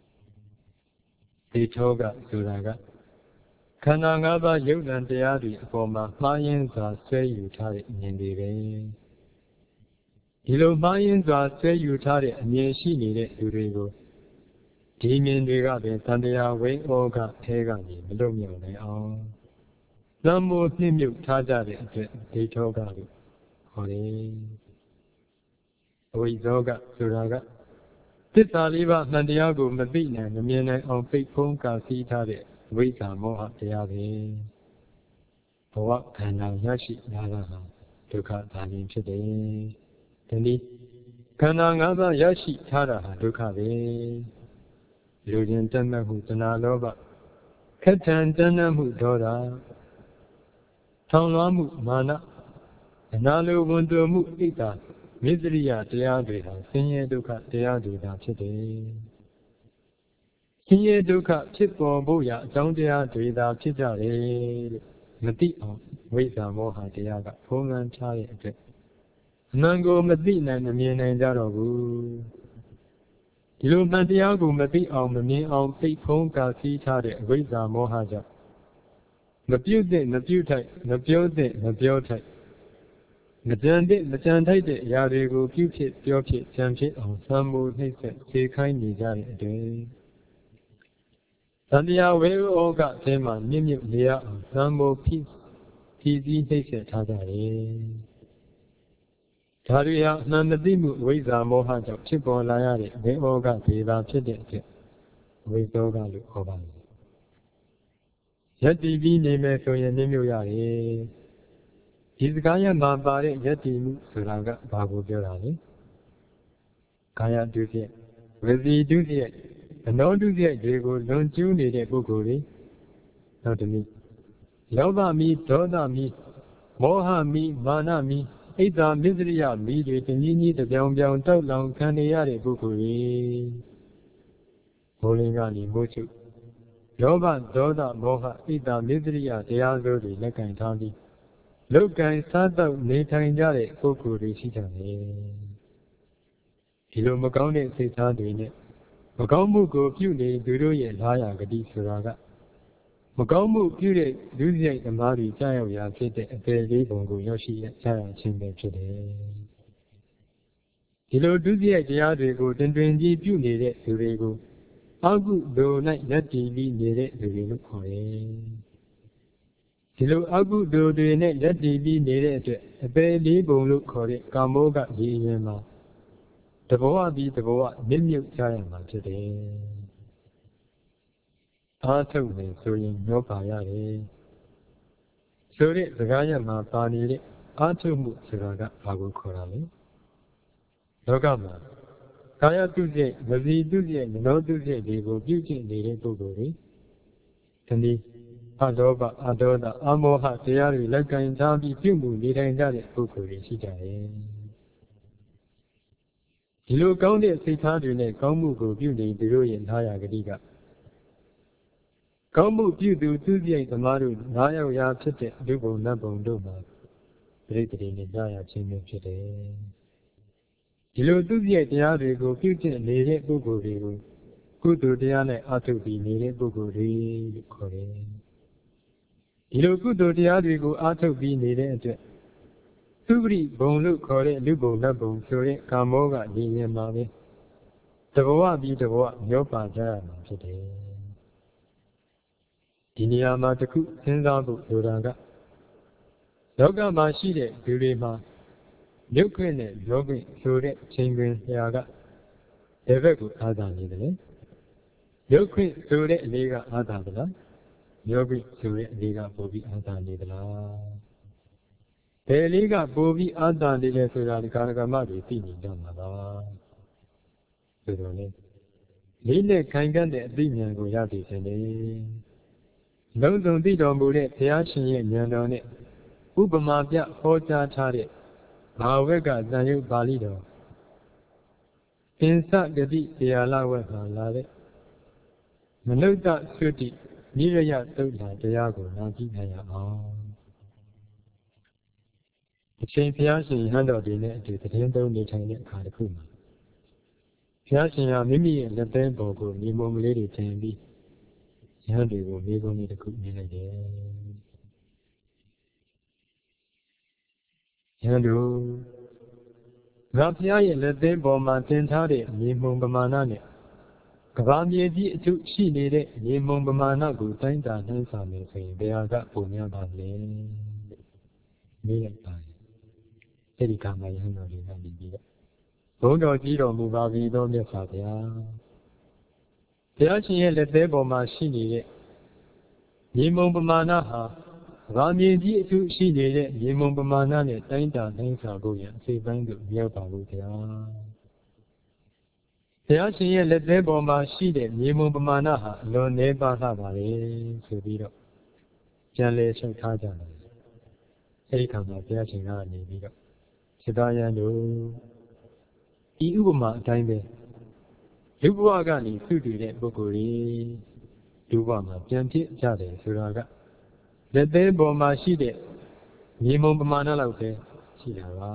ဒီထောကဆိုတာကခန္ဓာ၅ပါးယုတ်တန်တရားတွေအပေါ်မှာမှားယွင်းစွာဆွဲယူထားတဲ့အမြင်တွေပဲဒီလိုမှားယွင်းစွာဆွဲယူထားတဲ့အမြင်ရှိနေတဲ့လူတွေကိုဒီမြင်တွေကပဲတန်တရားဝိဩဃအဲကနေမလွတ်မြောက်နိုင်အောင်သံမိုးနှိမ့်မြုပ်ထားကြတဲ့အတွက်ဒိဋ္ဌောကလို့ခေါ်တယ်အဝိဇ္ဇောကဆိုတာကသစ္စာလေးပါးမှန်တရားကိုမသိနိုင်မမြင်နိုင်အောင်ပိတ်ဖုံးကာစီးထားတဲ့ဝိဇ္ဇာမောဟတရားပဲဘဝခန္ဓာရရှိလာတာဟာဒုက္ခသာလင်ဖြစ်တယ်ဒီနည်းခန္ဓာ၅ပါးရရှိထားတာဟာဒုက္ခပဲလူချင်းတတ်မှတ်မှုတဏှာလောဘခက်ထန်တဏှတ်မှုဒေါသထောင်လွှားမှုမာနအနာလိုဝန်တိုမှုဣဒ္ဓမစ္စရိယတရားတွေဟာဆင်းရဲဒုက္ခတရားတွေသာဖြစ်တယ်ဆင်းရဲဒုက္ခဖြစ်ပေါ်ဖို့ရာအကြောင်းတရားတွေသာဖြစ်ကြတယ်လို့မသိအောင်ဝိဇ္ဇာမောဟတရားကဖုံးလွှမ်းထားတဲ့အတွက်အမှန်ကိုမသိနိုင်မမြင်နိုင်ကြတော့ဘူးဒီလိုမှန်တရားကိုမသိအောင်မမြင်အောင်သိဖုံးကာစီးထားတဲ့အဝိဇ္ဇာမောဟကြောင့်မပြုတ်တဲ့မပြုတ်ထိုက်မပြောတဲ့မပြောထိုက်မကြံတဲ့မကြံထိုက်တဲ့အရာတွေကိုပြုဖြစ်ပြောဖြစ်ကြံဖြစ်အောင်သံမိုးနှိမ့်ဆက်ခြေခိုင်းနေကြတဲ့အတွေ့သံတရားဝေဩဃအထဲမှာမြင့်မြင့်နေရအောင်သံမိုးဖြည့်စည်းနှိမ့်ဆက်ထားကြတယ်ဒါတွေဟာအမှန်မသိမှုဝိဇ္ဇာမောဟကြောင့်ဖြစ်ပေါ်လာရတဲ့ဝေဩဃဒေတာဖြစ်တဲ့အတွက်ဝိဇောဃလို့ခေါ်ပါတယ်ယက်တည်ပြီးနေမယ်ဆိုရင်နှိမ့်မြုပ်ရတယ်ဒီဒီစကားရမှာပါတဲ့ယက်တည်မှုဆိုတာကဘာကိုပြောတာလဲကာယဒုစရိုက်ဝစီဒုစရိုက်အနောဒုစရိုက်တွေကိုလွန်ကျူးနေတဲ့ပုဂ္ဂိုလ်တွေနောက်တစ်နည်းလောဘမီဒေါသမီမောဟမီမာနမီဣဒ္ဓမစ္စရိယမီတွေတနည်းနည်းတစ်ပြောင်ပြောင်တောက်လောင်ခံနေရတဲ့ပုဂ္ဂိုလ်တွေမိုးလင်းကနေမိုးချုပ်လောဘဒေါသမောဟဣဒ္ဓမစ္စရိယတရားစိုးတွေလက်ကင်ထားပြီးလုတ်ကန်စားတော့နေထိုင်ကြတဲ့ပုဂ္ဂိုလ်တွေရှိကြတယ်ဒီလိုမကောင်းတဲ့စိတ်ထားတွေနဲ့မကောင်းမှုကိုပြုနေသူတို့ရဲ့လာရဂတိဆိုတာကမကောင်းမှုပြုတဲ့ဒုစရိုက်သမားတွေကြောက်ရွံ့ရာဖြစ်တဲ့အပေလေးပုံကိုရောက်ရှိရကြရခြင်းပဲဖြစ်တယ်ဒီလိုဒုစရိုက်တရားတွေကိုတွင်တွင်ကြီးပြုနေတဲ့သူတွေကိုအကုသိုလ်၌ယက်တည်ပြီးနေတဲ့သူတွေလို့ခေါ်တယ်ဒီလိုအကုသိုလ်တွေနဲ့ယက်တည်ပြီးနေတဲ့အတွက်အပေလေးပုံလို့ခေါ်တဲ့ကာမောကရည်ရင်မှာတဘောပြီးတဘောမြင့်မြုပ်ကြရမှာဖြစ်တယ်အားထုတ်နေဆိုရင်မျောပါရတယ်ဆိုတဲ့စကားရမှာပါနေတဲ့အားထုတ်မှုဆိုတာကဘာကိုခေါ်တာလဲလောကမှာကာယတုစရိုက်ဝစီတုစရိုက်မနောတုစရိုက်တွေကိုပြုကျင့်နေတဲ့ပုဂ္ဂိုလ်တွေဒီနည်းအလောဘအဒေါသအမောဟတရားတွေလက်ကင်ထားပြီးပြုမှုနေထိုင်ကြတဲ့ပုဂ္ဂိုလ်တွေရှိကြတယ်ဒီလိုကောင်းတဲ့စိတ်ထားတွေနဲ့ကောင်းမှုကိုပြုနေသူတို့ရဲ့နာယဂတိကကောင်းမှုပြုသူသူစရိုက်သမားတို့9ယောက်ရာဖြစ်တဲ့လူဘုံနတ်ဘုံတို့မှာပြိတ္တိနဲ့ကြားရခြင်းမျိုးဖြစ်တယ်ဒီလိုသူစရိုက်တရားတွေကိုပြုကျင့်နေတဲ့ပုဂ္ဂိုလ်တွေကိုကုသိုလ်တရားနဲ့အထုပြီးနေတဲ့ပုဂ္ဂိုလ်တွေလို့ခေါ်တယ်ဒီလိုကုသိုလ်တရားတွေကိုအထုပြီးနေတဲ့အတွက်သုပရိဘုံလို့ခေါ်တဲ့လူဘုံနတ်ဘုံဆိုတဲ့ကာမောကရည်ရင်မှာပဲတဘဝပြီးတဘဝမျောပါကြရမှာဖြစ်တယ်ဒီနေရာမှာတစ်ခုစဉ်းစားဖို့လိုတာကလောကမှာရှိတဲ့လူတွေမှာမြုပ်ခွင့်နဲ့လောခွင့်ဆိုတဲ့ချိန်တွင်ဆရာကဒီဘက်ကိုအားသာနေတယ်လေမြုပ်ခွင့်ဆိုတဲ့အလေးကအားသာသလားလောခွင့်ဆိုတဲ့အလေးကပိုပြီးအားသာနေသလားဘယ်လေးကပိုပြီးအားသာနေလဲဆိုတာဒီကာရကမတွေသိနေကြမှာပါဆိုတော့လေလေးနဲ့ခိုင်ခန့်တဲ့အသိဉာဏ်ကိုရပြီခြင်းလေလုံးစုံသိတော်မူတဲ့ဘုရားရှင်ရဲ့ဉာဏ်တော်နဲ့ဥပမာပြဟောကြားထားတဲ့ဘာဝက်ကသံယုတ်ပါဠိတော်သင်္စဂတိတရားလဝက်မှာလာတဲ့မနုဿသုတိနိရယသုတ်တာတရားကိုနာကြည့်နိုင်ရအောင်အချိန်ဘုရားရှင်ဟန်တော်ဒီနဲ့အတူသတင်းသုံးနေထိုင်တဲ့အခါတစ်ခုမှာဘုရားရှင်ဟာမိမိရဲ့လက်သေးပေါ်ကိုမြေမုံကလေးတွေတင်ပြီးရဟန်းတွေကိုမိကုံးလေးတစ်ခုမြင်လိုက်တယ်ရဟန်းတို့ငါဘုရားရဲ့လက်သေးပေါ်မှာတင်ထားတဲ့မြေမုံပမာဏနဲ့ကဘာမြေကြီးအထုရှိနေတဲ့မြေမုံပမာဏကိုတိုင်းတာနှိုင်းစာမယ်ဆိုရင်ဘယ်ဟာကပုံများပါလဲမေးလိုက်ပါတယ်အဲ့ဒီကမှရဟန်းတော်တွေကနေပြီးတော့ဘုန်းတော်ကြီးတော်မူပါပြီတော်မြတ်စွာဘုရားဘုရားရှင်ရဲ့လက်သေးပေါ်မှာရှိနေတဲ့မြေမုံပမာဏဟာကဘာမြေကြီးအထုရှိနေတဲ့မြေမုံပမာဏနဲ့တိုင်းတာနှိုင်းစာဖို့ရအစိပ်ပိုင်းကိုမြောက်ပါလို့ဗျာဘုရားရှင်ရဲ့လက်သေးပေါ်မှာရှိတဲ့မြေမုံပမာဏဟာအလွန်နည်းပါးလှပါလေဆိုပြီးတော့ပြန်လဲချုပ်ထားကြတယ်အဲဒီခါမှာဘုရားရှင်ကနေပြီးတော့စိတ္တယံတို့ဤဥပမာအတိုင်းပဲလူဘဝကနေသုတည်တဲ့ပုဂ္ဂိုလ်ကြီးလူဘဝမှာပြန်ဖြစ်ကြတယ်ဆိုတာကလက်သေးပေါ်မှာရှိတဲ့မြေမုံပမာဏလောက်ပဲရှိတာပါ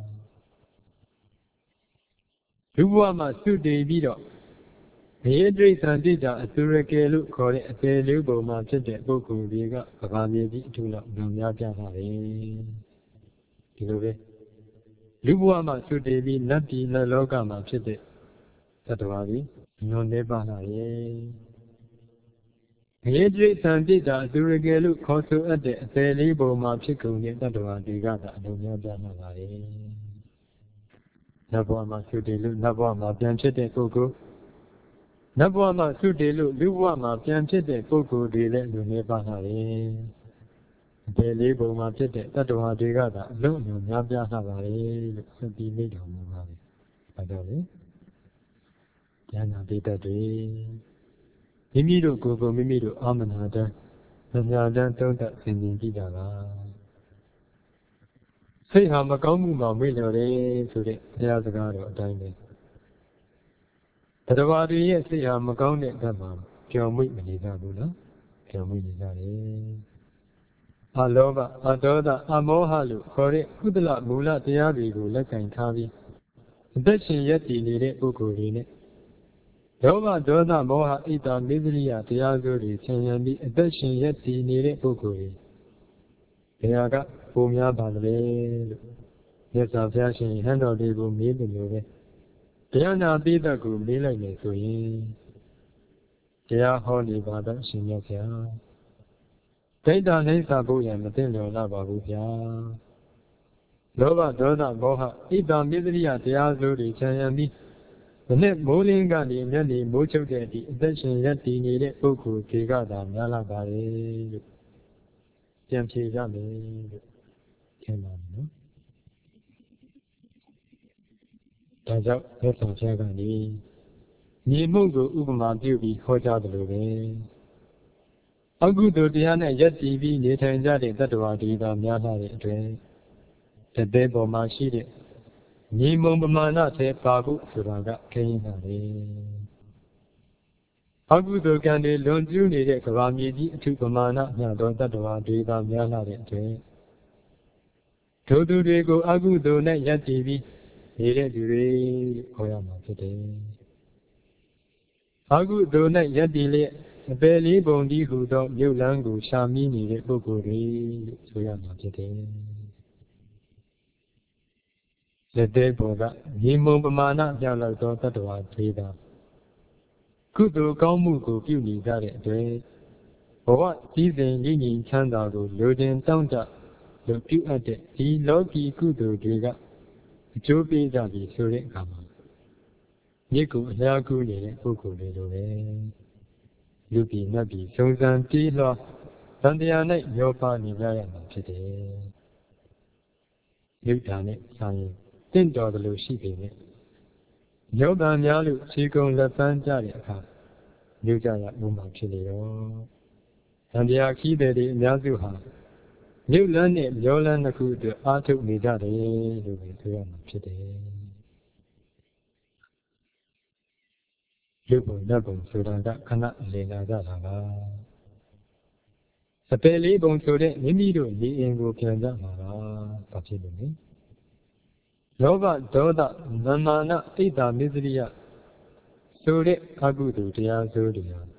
လူဘဝမှာသုတည်ပြီးတော့ဘေးဒိဋ္ဌံတိတာအသုရကေလို့ခေါ်တဲ့အပေလေးပုံမှာဖြစ်တဲ့ပုဂ္ဂိုလ်တွေကကဘာမြေကြီးအထူးလောက်များများပြပါတယ်ဒီလိုပဲလူဘဝမှာသုတည်ပြီးနတ်ပြည်နတ်လောကမှာဖြစ်တဲ့သတ္တဝါကြီးညွန်နေပါလာရဲ့ဘေးဒိဋ္ဌံတိတာအသုရကေလို့ခေါ်ဆိုအပ်တဲ့အပေလေးပုံမှာဖြစ်ကုန်တဲ့သတ္တဝါတွေကသာအလုံးများပြလာပါတယ်နတ်ဘဝမှာသုတည်လို့နတ်ဘဝမှာပြန်ဖြစ်တဲ့ပုဂ္ဂိုလ်နတ်ဘဝမှာသုတည်လို့လူဘဝမှာပြန်ဖြစ်တဲ့ပုဂ္ဂိုလ်တွေလည်းလူနေပါလာတယ် Để lý bộ mà biết được tất cả đi ra đó lúc nhiều nhà bia là vậy lúc sẽ đi mấy đồng mà vậy phải đâu đấy nhà nhà đi tới đi mimi đồ cô mimi đồ ôm mình hả đó nhà đang tôi đã xin nhìn đi ra là xây hà mà có mua mà mấy lời đấy rồi đấy nhà sẽ có được đây này tất cả đi xây hà mà có này cái mà kiểu mấy mình đi ra luôn đó kiểu mấy đi ra đấy Aloba, Adoda, Amohalu, Kore, Kudala, Mula, Diabi, Lakan Tavi. Dashin Yeti Nide Ukurine. Dova, Doda, Moha, Ita, Midria, Diazuri, Chanyami, Dashin Yeti Nide Ukuri. Diaga, Pumia Badre. Yes, a fashion, handle the room, maybe you. Diana be the good, Milane, so in. Dia Holy Bada, Shinya. ဒိဋ္ဌာနိစ္စဘုယံမသိလျော်လာပါဘူးဗျာလောဘဒေါသမောဟဣဒ္ဓမစ္စရိယတရားစိုးတွေခြံရံပြီးမနေ့မိုးလင်းကနေမျက်နေမိုးချုပ်တဲ့အထိအသက်ရှင်ရပ်တည်နေတဲ့ပုဂ္ဂိုလ်တွေကသာများလာပါလေလို့ပြန်ဖြေကြမယ်လို့ထင်ပါမယ်နော်ဒါကြောင့်သက်ဆောင်ချက်ကနေမြေမှုကိုဥပမာပြုပြီးဟောကြားတယ်လို့ပဲအကုသိုလ်တရားနဲ့ယက်တည်ပြီးနေထိုင်ကြတဲ့တတ္တဝါတွေသာများလာတဲ့အတွက်တသက်ပေါ်မှာရှိတဲ့ညီမုံပမာဏထဲပါဖို့ဆိုတာကခင်းနေတာလေအကုသိုလ်ကံတွေလွန်ကျူးနေတဲ့ကဘာမြေကြီးအထုပမာဏမျှသောတတ္တဝါတွေသာများလာတဲ့အတွက်ဒုသူတွေကိုအကုသိုလ်နဲ့ယက်တည်ပြီးနေတဲ့သူတွေခေါ်ရမှာဖြစ်တယ်အကုသိုလ်နဲ့ယက်တည်လျက်အပယ်လေးပုံဒီဟုသောမြုပ်လန်းကိုရှာမိနေတဲ့ပုဂ္ဂိုလ်တွေဆိုရမှာဖြစ်တယ်။လက်သေးပေါ်ကညီမုံပမာဏပြောင်းလောက်သောတတ္တဝါတွေသာကုသိုလ်ကောင်းမှုကိုပြုနေကြတဲ့အတွက်ဘဝစည်းစိမ်ဉာဏ်ချမ်းသာကိုလိုချင်တောင့်တလို့ပြုအပ်တဲ့ဒီလောကီကုသိုလ်တွေကအကျိုးပေးကြပြီဆိုတဲ့အခါမှာမြစ်ကိုအများကူးနေတဲ့ပုဂ္ဂိုလ်တွေလိုပဲလူပြည်နတ်ပြည်စုံစံပြေးလွှာတန်တရား၌မျောပါနေကြရမှာဖြစ်တယ်။မြုပ်တာနဲ့ဆိုင်ရင်တင့်တော်တယ်လို့ရှိပေမဲ့ညောတာများလို့ခြေကုံလက်ပန်းကြတဲ့အခါမြုပ်ကြရဥမှာဖြစ်နေတော့တန်တရားခီးတဲ့တွေအများစုဟာမြုပ်လန်းနဲ့မျောလန်းတစ်ခုအတွက်အားထုတ်နေကြတယ်လို့ဆိုရမှာဖြစ်တယ်။လူပုံနတ်ပုံဆိုတာကခဏလည်လာကြတာပါအပယ်လေးပုံဆိုတဲ့မိမိတို့နေအိမ်ကိုပြန်ကြမှာပါဘာဖြစ်လို့လဲလောဘဒေါသမာနဣဒ္ဓမစ္စရိယဆိုတဲ့အကုသိုလ်တရားစိုးတွေဟာ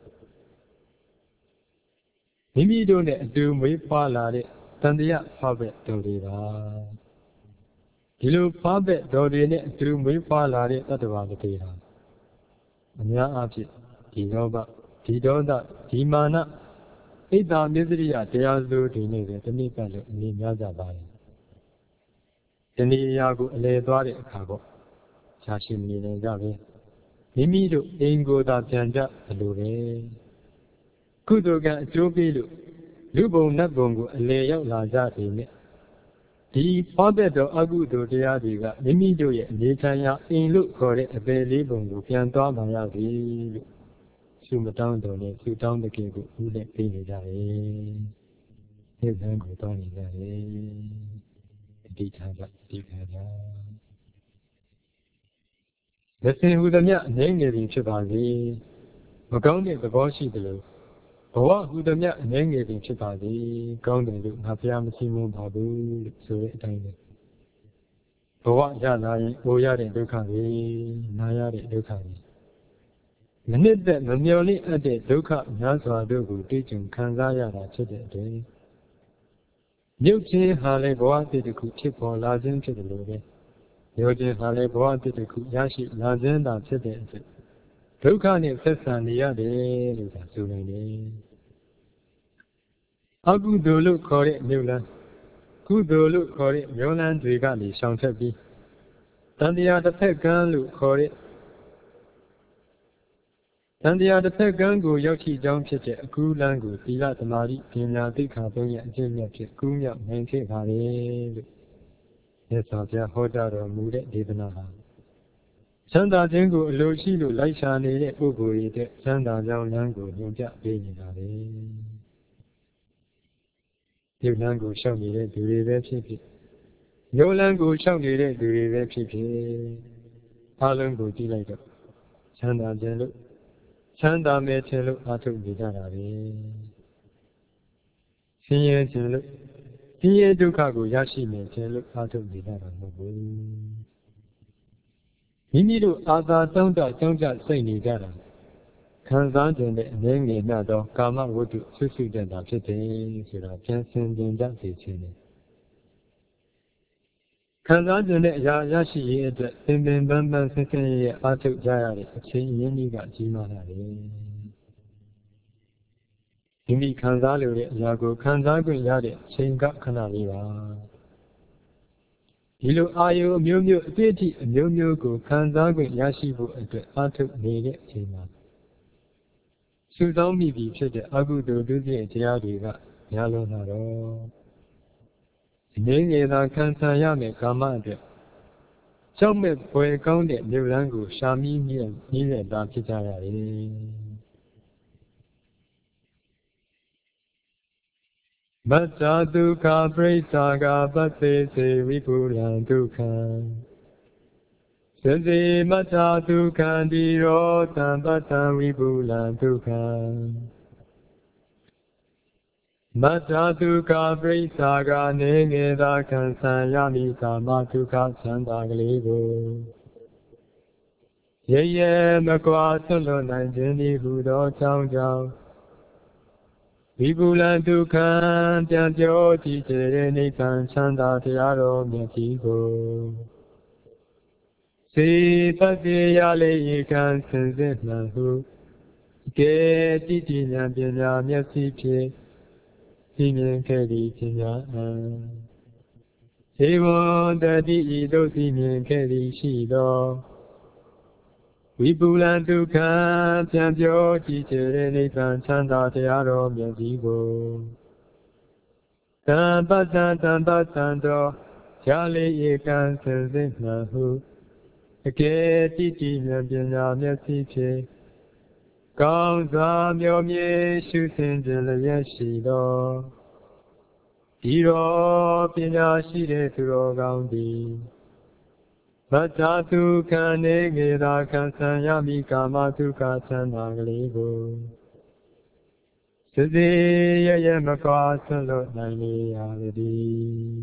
မိမိတို့နဲ့အတူမွေးဖွားလာတဲ့တန်တရားဖားဘက်တော်တွေပါဒီလိုဖားဘက်တော်တွေနဲ့အတူမွေးဖွားလာတဲ့တတ္တဝါတွေဟာအများအားဖြင့်ဒီလောဘဒီဒေါသဒီမာနဣဒ္ဓမစ္စရိယတရားစိုးတွေနဲ့ပဲတနည်းပတ်လို့အမြင်များကြပါတယ်ဒီနေရာကိုအလဲသွားတဲ့အခါပေါ့ရှားရှိနေနေကြပဲမိမိတို့အိမ်ကိုယ်သာပြန်ကြဘလို့ပဲကုသိုလ်ကံအကျိုးပေးလို့လူပုံနတ်ပုံကိုအလဲရောက်လာကြတယ်နဲ့ဒီဖွားဘက်တော်အကုသိုလ်တရားတွေကမိမိတို့ရဲ့အနေချမ်းရာအိမ်လို့ခေါ်တဲ့အပေလေးပုံကိုပြန်သွားမှရပြီလို့ဆုမတောင်းတော်နဲ့ဆုတောင်းတဲ့ကေကိုဦးနဲ့ပြေးနေကြတယ်။ဒီလမ်းကိုတောင်းနေကြတယ်။ဒီထားကြဒီခါကြ။လက်စင်ဟူသည်မြအနေငယ်ပြီးဖြစ်ပါလေ။မကောင်းတဲ့သဘောရှိတယ်လို့ဘဝဟူသည်မြအနေငယ်ပြီးဖြစ်ပါလေ။ကောင်းတယ်လို့ငါဖျားမရှိမပါဘူးလို့ဆိုတဲ့အတိုင်းပဲ။ဘဝရလာရင်အိုရတဲ့ဒုက္ခတွေနာရတဲ့ဒုက္ခတွေမနစ်သက်မမျော်လင့်အပ်တဲ့ဒုက္ခများစွာတို့ကိုတွေ့ကြုံခံစားရတာဖြစ်တဲ့အတွက်မြုပ်ခြင်းဟာလည်းဘဝတည်တစ်ခုဖြစ်ပေါ်လာခြင်းဖြစ်တယ်လို့ပဲမျောခြင်းဟာလည်းဘဝတည်တစ်ခုရရှိလာခြင်းသာဖြစ်တဲ့အတွက်ဒုက္ခနဲ့ဆက်ဆံနေရတယ်လို့သာဆိုနိုင်တယ်အကုသိုလ်လို့ခေါ်တဲ့မြုပ်လန်းကုသိုလ်လို့ခေါ်တဲ့မျောလန်းတွေကနေရှောင်ထွက်ပြီးတန်တရားတစ်ဖက်ကန်းလို့ခေါ်တဲ့တန်တရားတစ်ဖက်ကန်းကိုရောက်ရှိကြောင်းဖြစ်တဲ့အကူလန်းကိုသီလသမာဓိပညာသိက္ခာသုံးရအကျင့်မြတ်ဖြစ်ကူးမြောက်နိုင်ခဲ့ပါလေလို့မြတ်စွာဘုရားဟောကြားတော်မူတဲ့ဒေသနာဟာချမ်းသာခြင်းကိုအလိုရှိလို့လိုက်ရှာနေတဲ့ပုဂ္ဂိုလ်တွေတဲ့ချမ်းသာကြောင်းလမ်းကိုညွှန်ပြပေးနေတာလေဒီလမ်းကိုရှောက်နေတဲ့သူတွေပဲဖြစ်ဖြစ်မျိုးလမ်းကိုရှောက်နေတဲ့သူတွေပဲဖြစ်ဖြစ်အားလုံးကိုကြည့်လိုက်တော့ချမ်းသာခြင်းလို့ချမ်းသာမယ်ခြင်းလို့အားထုတ်နေကြတာပဲဆင်းရဲခြင်းလို့ဆင်းရဲဒုက္ခကိုရရှိမယ်ခြင်းလို့အားထုတ်နေကြတာမဟုတ်ဘူးမိမိတို့အာသာတောင့်တကြောင့်ကြစိတ်နေကြတာခံစားခြင်းနဲ့အနေငယ်မြတ်သောကာမဝတ္ထုဆွဆွတတ်တာဖြစ်တယ်ဆိုတာပြန်ဆင်ခြင်ကြစေခြင်းနဲ့ခံစားခြင်းနဲ့အရာရရှိရေးအတွက်ပင်ပန်းပန်းဆင်းဆင်းရဲအားထုတ်ကြရတဲ့အချိန်ရင်းကြီးကကြီးမားလာတယ်မိမိခံစားလိုတဲ့အရာကိုခံစားခွင့်ရတဲ့အချိန်ကခဏလေးပါဒီလိုအာယုအမျိုးမျိုးအတွေ့အထိအမျိုးမျိုးကိုခံစားခွင့်ရရှိဖို့အတွက်အားထုတ်နေတဲ့အချိန်မှာစုဆောင်းမိပြီဖြစ်တဲ့အကုသိုလ်ဒုစရိုက်တရားတွေကများလွန်းလာတော့အနေငယ်သာခံစားရမယ်ကာမအတွက်ကြောက်မဲ့ဖွယ်ကောင်းတဲ့မြို့လန်းကိုရှာမိမြဲနေတဲ့သားဖြစ်ကြရတယ်မတ္တဒုက္ခပရိစ္ဆာကပတ္တိစေဝိပုလံဒုက္ခံသစေမတ္တဒုက္ခံတိရောသံပတ္တံဝိပုလံဒုက္ခံမတ္တဒုက္ခပရိစ္ဆာကနေငယ်သာခံစားရမည်ကာမဒုက္ခချမ်းသာကလေးကိုရဲရဲမကွာဆွလွတ်နိုင်ခြင်းဒီဟူသောကြောင့်ကြောင့်ဝိပုလံဒုက္ခံပြန်ပြောကြည့်စေတဲ့နိဗ္ဗာန်ချမ်းသာတရားတော်မြတ်ကြီးကိုစေပတ္တိရလေဧကံစင်စစ်မှန်ဟုကဲတိတိဉာဏ်ပညာမျက်စိဖြင့်သိမြင်ခဲ့သည်ပညာဧဝံတတိဤသို့သိမြင်ခဲ့သည်ရှိသောဝိပုလံဒုက္ခံပြန်ပြောကြည့်စေတဲ့နိဗ္ဗာန်ချမ်းသာတရားတော်မြတ်ကြီးကိုတံပတ္တံတော်ရလေဧကံစင်စစ်မှန်ဟုအကယ်တိတိဉာဏ်ပညာမျက်စိဖြင့်ကောင်းစွာမျှော်မြင်ရှုစဉ်ခြင်းလျက်ရှိသောဒီတော်ပညာရှိတဲ့သူတော်ကောင်းသည်မတ္တဒုက္ခနေငေသာခံစားရမည်ကာမဒုက္ခချမ်းသာကလေးကိုစစေရရမကွာဆွလွတ်နိုင်လေရသည်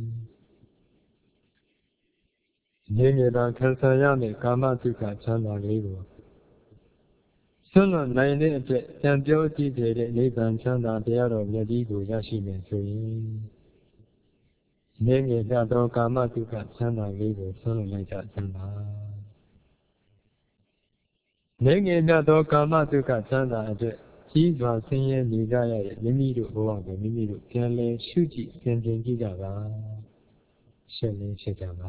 နေငေသာခံစားရမည်ကာမဒုက္ခချမ်းသာကလေးကိုဆွလွတ်နိုင်တဲ့အတွက်ပြန်ပြောကြည့်တဲ့နိဗ္ဗာန်ချမ်းသာတရားတော်မြတ်ကြီးကိုရရှိမယ်ဆိုရင်နေငယ်ကြသောကာမတုခချမ်းသာလေးကိုဆွလွတ်လိုက်ကြစမ်းပါနေငယ်ကြသောကာမတုခချမ်းသာအတွက်ကြီးစွာဆင်းရဲနေကြရတဲ့မိမိတို့ဘဝကိုမိမိတို့ပြန်လည်ရှုကြည့်ဆင်ခြင်ကြည့်ကြပါရှင်းလင်းဖြစ်ကြပါ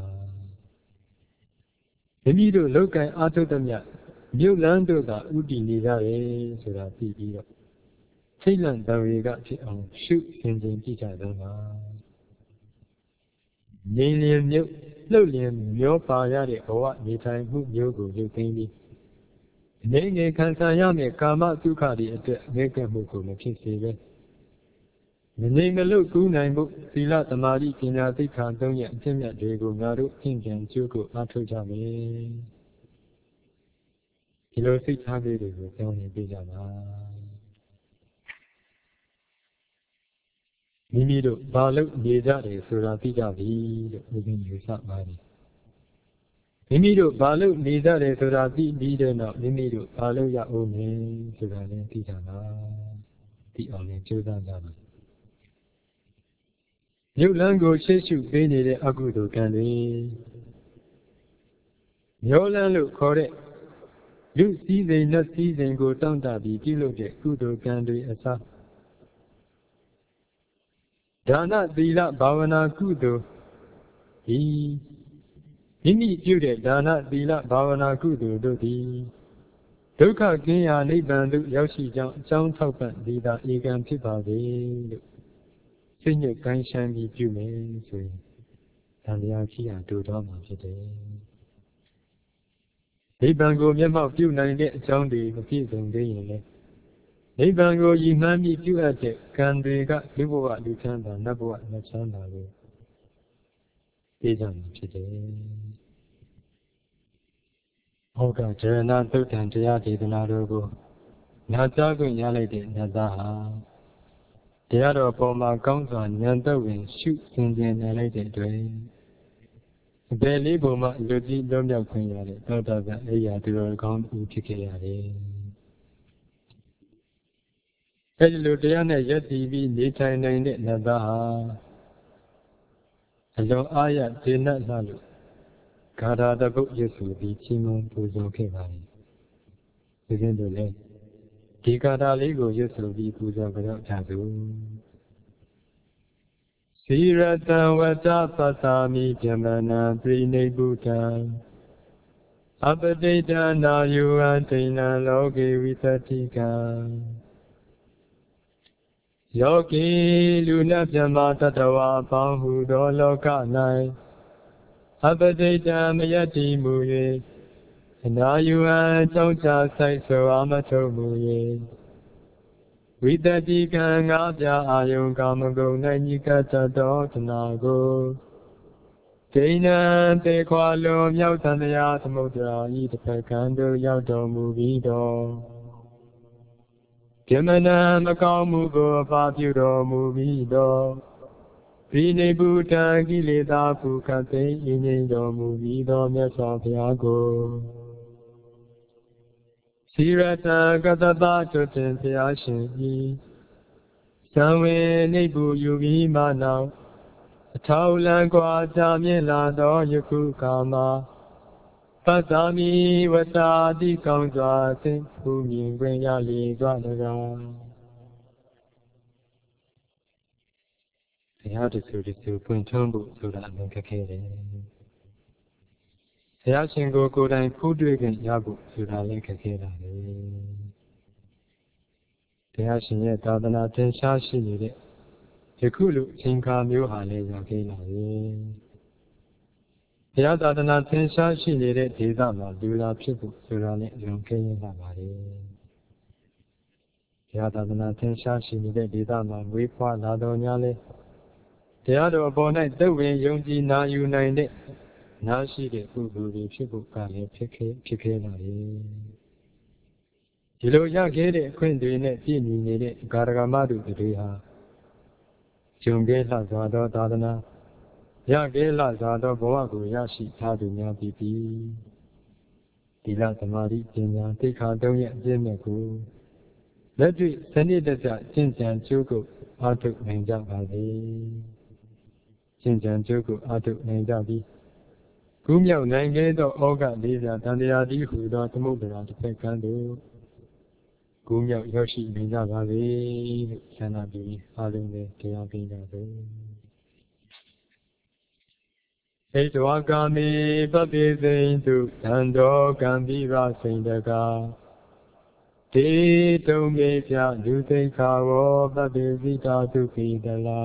မိမိတို့လောကံအာထုတ္တမြမြို့လန်းတို့ကဥတည်နေကြတယ်ဆိုတာသိပြီးတော့စိတ်လန့်တဝေကဖြစ်အောင်ရှုဆင်ခြင်ကြည့်ကြတော့ပါငြိမ်လျင်မြုပ်လှုပ်လျင်မျောပါရတဲ့ဘဝနေထိုင်မှုမျိုးကိုရုပ်သိမ်းပြီးအနေငယ်ခံစားရမယ့်ကာမဒုက္ခတွေအတွက်ငဲ့ကပ်မှုကိုမဖြစ်စေပဲမငြိမ်မလွတ်ကူးနိုင်မှုသီလသမာဓိပညာသိက္ခာသုံးရအကျင့်မြတ်တွေကိုငါတို့အင့်ကြံကြိုးကိုအားထုတ်ကြမယ်ဒီလိုစိတ်ထားလေးတွေကိုပြောင်းနေပြကြပါမိမိတို့ဘာလို့နေကြတယ်ဆိုတာသိကြပြီလို့ဘုရားယူဆပါတယ်မိမိတို့ဘာလို့နေကြတယ်ဆိုတာသိပြီးတဲ့နောက်မိမိတို့ဘာလို့ရအောင်လဲဆိုတာလည်းသိကြပါသိအောင်လည်းကြိုးစားကြပါမြုပ်လန်းကိုရှေ့ရှုပေးနေတဲ့အကုသိုလ်ကံတွေမျောလန်းလို့ခေါ်တဲ့လူစည်းစိမ်နဲ့စည်းစိမ်ကိုတောင့်တပြီးပြုလုပ်တဲ့ကုသိုလ်ကံတွေအစားဒါနသီလဘာဝနာကုသိုလ်ဒီမိမိပြုတဲ့ဒါနသီလဘာဝနာကုသိုလ်တို့သည်ဒုက္ခကင်းရာနိဗ္ဗာန်သို့ရောက်ရှိကြောင်းအကြောင်းထောက်ပံ့သည်သာဧကံဖြစ်ပါစေလို့စိတ်ညစ်ကိုင်းရှမ်းပြီးပြုမယ်ဆိုရင်သံဃာခိဟာတူတော်မှာဖြစ်တယ်နိဗ္ဗာန်ကိုမျက်မှောက်ပြုနိုင်တဲ့အကြောင်းတွေမပြည့်စုံသေးရင်လည်းနိဗ္ဗာန်ကိုရည်မှန်းပြီးပြုအပ်တဲ့ကံတွေကလူဘဝလူချမ်းသာနတ်ဘဝနတ်ချမ်းသာကိုသိကြမှာဖြစ်တယ်။ဟုတ်ကဲ့ဒေရဏသုတ်တံတရားဒေသနာတော်ကိုနာကြားခွင့်ရလိုက်တဲ့ညသားဟာတရားတော်ပေါ်မှာကောင်းစွာဉာဏ်သက်ဝင်ရှုသင်ခြင်းနိုင်လိုက်တဲ့အတွက်အပေလေးပုံမှာလူကြီးလွတ်မြောက်ခွင့်ရတဲ့သောတာပန်အိယာသူတော်ကောင်းဦးဖြစ်ခဲ့ရတယ်။အဲဒီလိုတရားနဲ့ယက်တည်ပြီးနေထိုင်နိုင်တဲ့နတ်သားဟာအလွန်အားရကျေနပ်လှလို့ဂါထာတပုတ်ရွတ်ဆိုပြီးချီးမွမ်းပူဇော်ခဲ့ပါသည်။ဒီစဉ်တို့လည်းဒီဂါထာလေးကိုရွတ်ဆိုပြီးပူဇော်ကြတော့ကြစို့။စီရတံဝတ္တပတ္တာမိပြမနံပရိနိဗ္ဗုတံအပတိတံနာယုဟံဒိဏံလောကေဝိသတိကံယောဂီလူနတ်မြမတတဝါပေါင်းဟုသောလောက၌အပတိတံမယတ္တိမူ၍အနာယုဟံကြောင့်ချဆိုင်ဆိုအမထုတ်မူ၍ဝိတတိကံငါးပြအာယုံကာမဂုဏ်၌ညိကတတော်တနာကိုဒိဏံတေခွာလွန်မြောက်သံတရားသမုဒ္ဒရာဤတစ်ဖက်ကံတို့ရောက်တော်မူပြီးတော့ပြမနာမကောင်းမှုကိုအပါပြုတော်မူပြီးတော့ပရိနိဗ္ဗုတံကိလေသာဖုခတ်သိမ်းငြိမ်းတော်မူပြီးသောမြတ်စွာဘုရားကိုစီရတံကတ္တပတုတ္တဘုရားရှင်ဤသံဝေနိဗ္ဗုယူပြီးမှနောက်အထောက်လန်းကွာကြမြင့်လာသောယခုကာမပတ္တာမိဝတ္တာတိကောင်းစွာသိဖူးမြင်ခွင့်ရလေကြတကားဘုရားတဆူတဆူပွင့်ထွန်းဖို့ဆိုတာအမှန်ခက်ခဲတယ်ဘုရားရှင်ကိုယ်တိုင်ဖူးတွေ့ခွင့်ရဖို့ဆိုတာလည်းခက်ခဲတာပဲဘုရားရှင်ရဲ့သာသနာထင်ရှားရှိနေတဲ့ယခုလိုအချိန်ခါမျိုးဟာလည်းရောက်ခဲ့လာပြီဘုရားသာသနာထင်ရှားရှိနေတဲ့ဒေသမှာလူလာဖြစ်ဖို့ဆိုတာလည်းအလွန်ခက်ခဲလာပါတယ်ဘုရားသာသနာထင်ရှားရှိနေတဲ့ဒေသမှာဝေးဖွာလာတော်များလဲတရားတော်ပေါ်၌သက်ဝင်ယုံကြည်နာယူနိုင်တဲ့နားရှိတဲ့ပုဂ္ဂိုလ်တွေဖြစ်ဖို့ကလည်းဖြစ်ခဲလာပြီဒီလိုရခဲ့တဲ့အခွင့်တွေနဲ့ပြည့်ညီနေတဲ့ကာရကမတို့တွေဟာဂျုံခဲ့လှစွာသောသာသနာရခဲ့လှစွာသောဘဝကိုရရှိထားသူများပြီးပြီဒီလသမာဓိပညာသိက္ခာ၃ရဲ့အပြည့်မဲ့ကိုလက်တွေ့စနစ်တကျကျင့်ကြံကြိုးကိုအားထုတ်နိုင်ကြပါစေကျင့်ကြံကြိုးကိုအားထုတ်နိုင်ကြပြီးကုမြောက်နိုင်ခဲ့သောဩဃလေးပြတန်တရားတိဟူသောသမုဒ္ဒရာတစ်ဖက်ကံတို့ကုမြောက်ရောက်ရှိနိုင်ကြပါစေလို့ဆန္ဒပြုအားလုံးလည်းတရားပေးကြစို့ဣတဝကာမေပပိစိန်တုသံတော်ကံပိပစိန်တကာတေတုံမေပြလူသိခါဝောပပိစိတာတုခိတလာ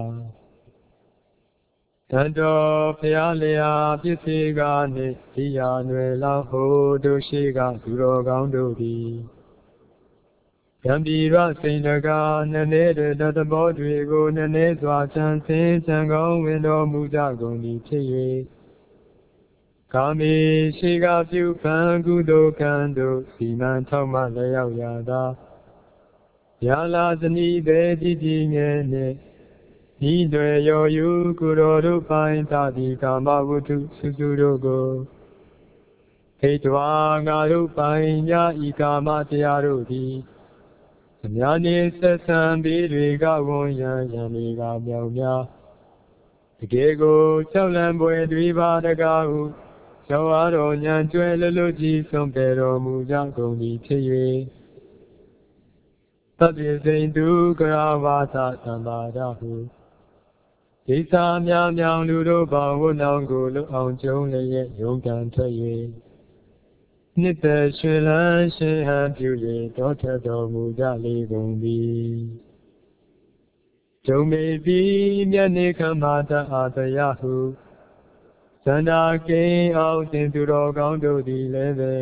တန်တော်ဖျားလျာပစ္စည်းကားနှင့်ဒီယာနွယ်လာဟိုတို့ရှိကသူတော်ကောင်းတို့သည်ကံပိပစိန်တကာနည်းနည်းတသဘောတွေကိုနည်းနည်းစွာချမ်းဆင်းချမ်းကောင်းဝင်တော်မူကြကုန်သည်ဖြစ်၍ကာမေရှိကပြုဖန်ကုသိုလ်ကံတို့စီမံထောက်မှလျောက်ရသာယာလာသနီးပေကြည်ကြည်ငယ်နှင့်ဤတွေရောယူကုတော်တို့ပိုင်းသာတိကာမဝတ္ထုစုစုတို့ကိုဟိတဝါငါတို့ပိုင်းညာဤကာမတရားတို့သည်အများနှင့်ဆက်ဆံပြီးတွေကဝန်ရန်ရန်တွေကမြောင်များတကယ်ကို၆လံပွဲတွေပါတကားဟုကျော်အားတော်ဉာဏ်ကျွဲလွတ်လွတ်ကြီးဆုံးပေတော်မူကြကုန်သည်ဖြစ်၍သဗ္ဗေစိန်တုကရာဝါသသံပါဒဟုဒိသာများမြောင်လူတို့ဘောင်ဝတ်နောင်ကိုလွတ်အောင်ကျုံးလျက်ယုံကံထွက်၍နှစ်သက်ရွှင်လန်းရှင်ဟန်ပြု၍တောထတော်မူကြလေကုန်သည်ဒုံမေပြီးမြတ်နေခမတအာတယဟုသန္တာကိန်းအောင်သင်သူတော်ကောင်းတို့သည်လည်းပဲ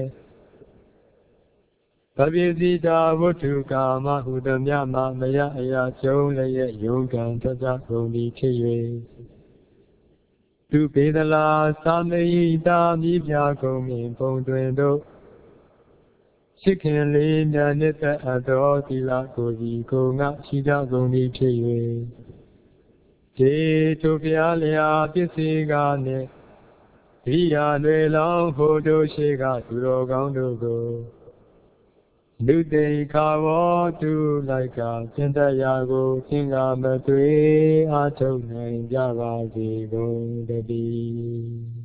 ဗပိစီတာဝတ္ထုကာမဟုသမျှမမယအရာကျုံးလည်းရဲ့ယုံကံတကြကုန်သည်ဖြစ်၍သူပေသလာသာမေဟိတာမိပြကုန်မြင်ပုံတွင်တို့ရှိခင်လေးမြတ်နှစ်သက်အပ်သောသီလကိုဒီကိုငါရှိကြကုန်သည်ဖြစ်၍ဒေတုဖျားလျာပစ္စည်းကနှင့်ဒီယာလွယ်လောင်းဖို့တို့ရှိကသူတော်ကောင်းတို့ကိုလူတိခါဝတုလိုက်ကသင်တရားကိုသင်္ကာမသွေအားထုတ်နိုင်ကြပါစေကုန်တည်း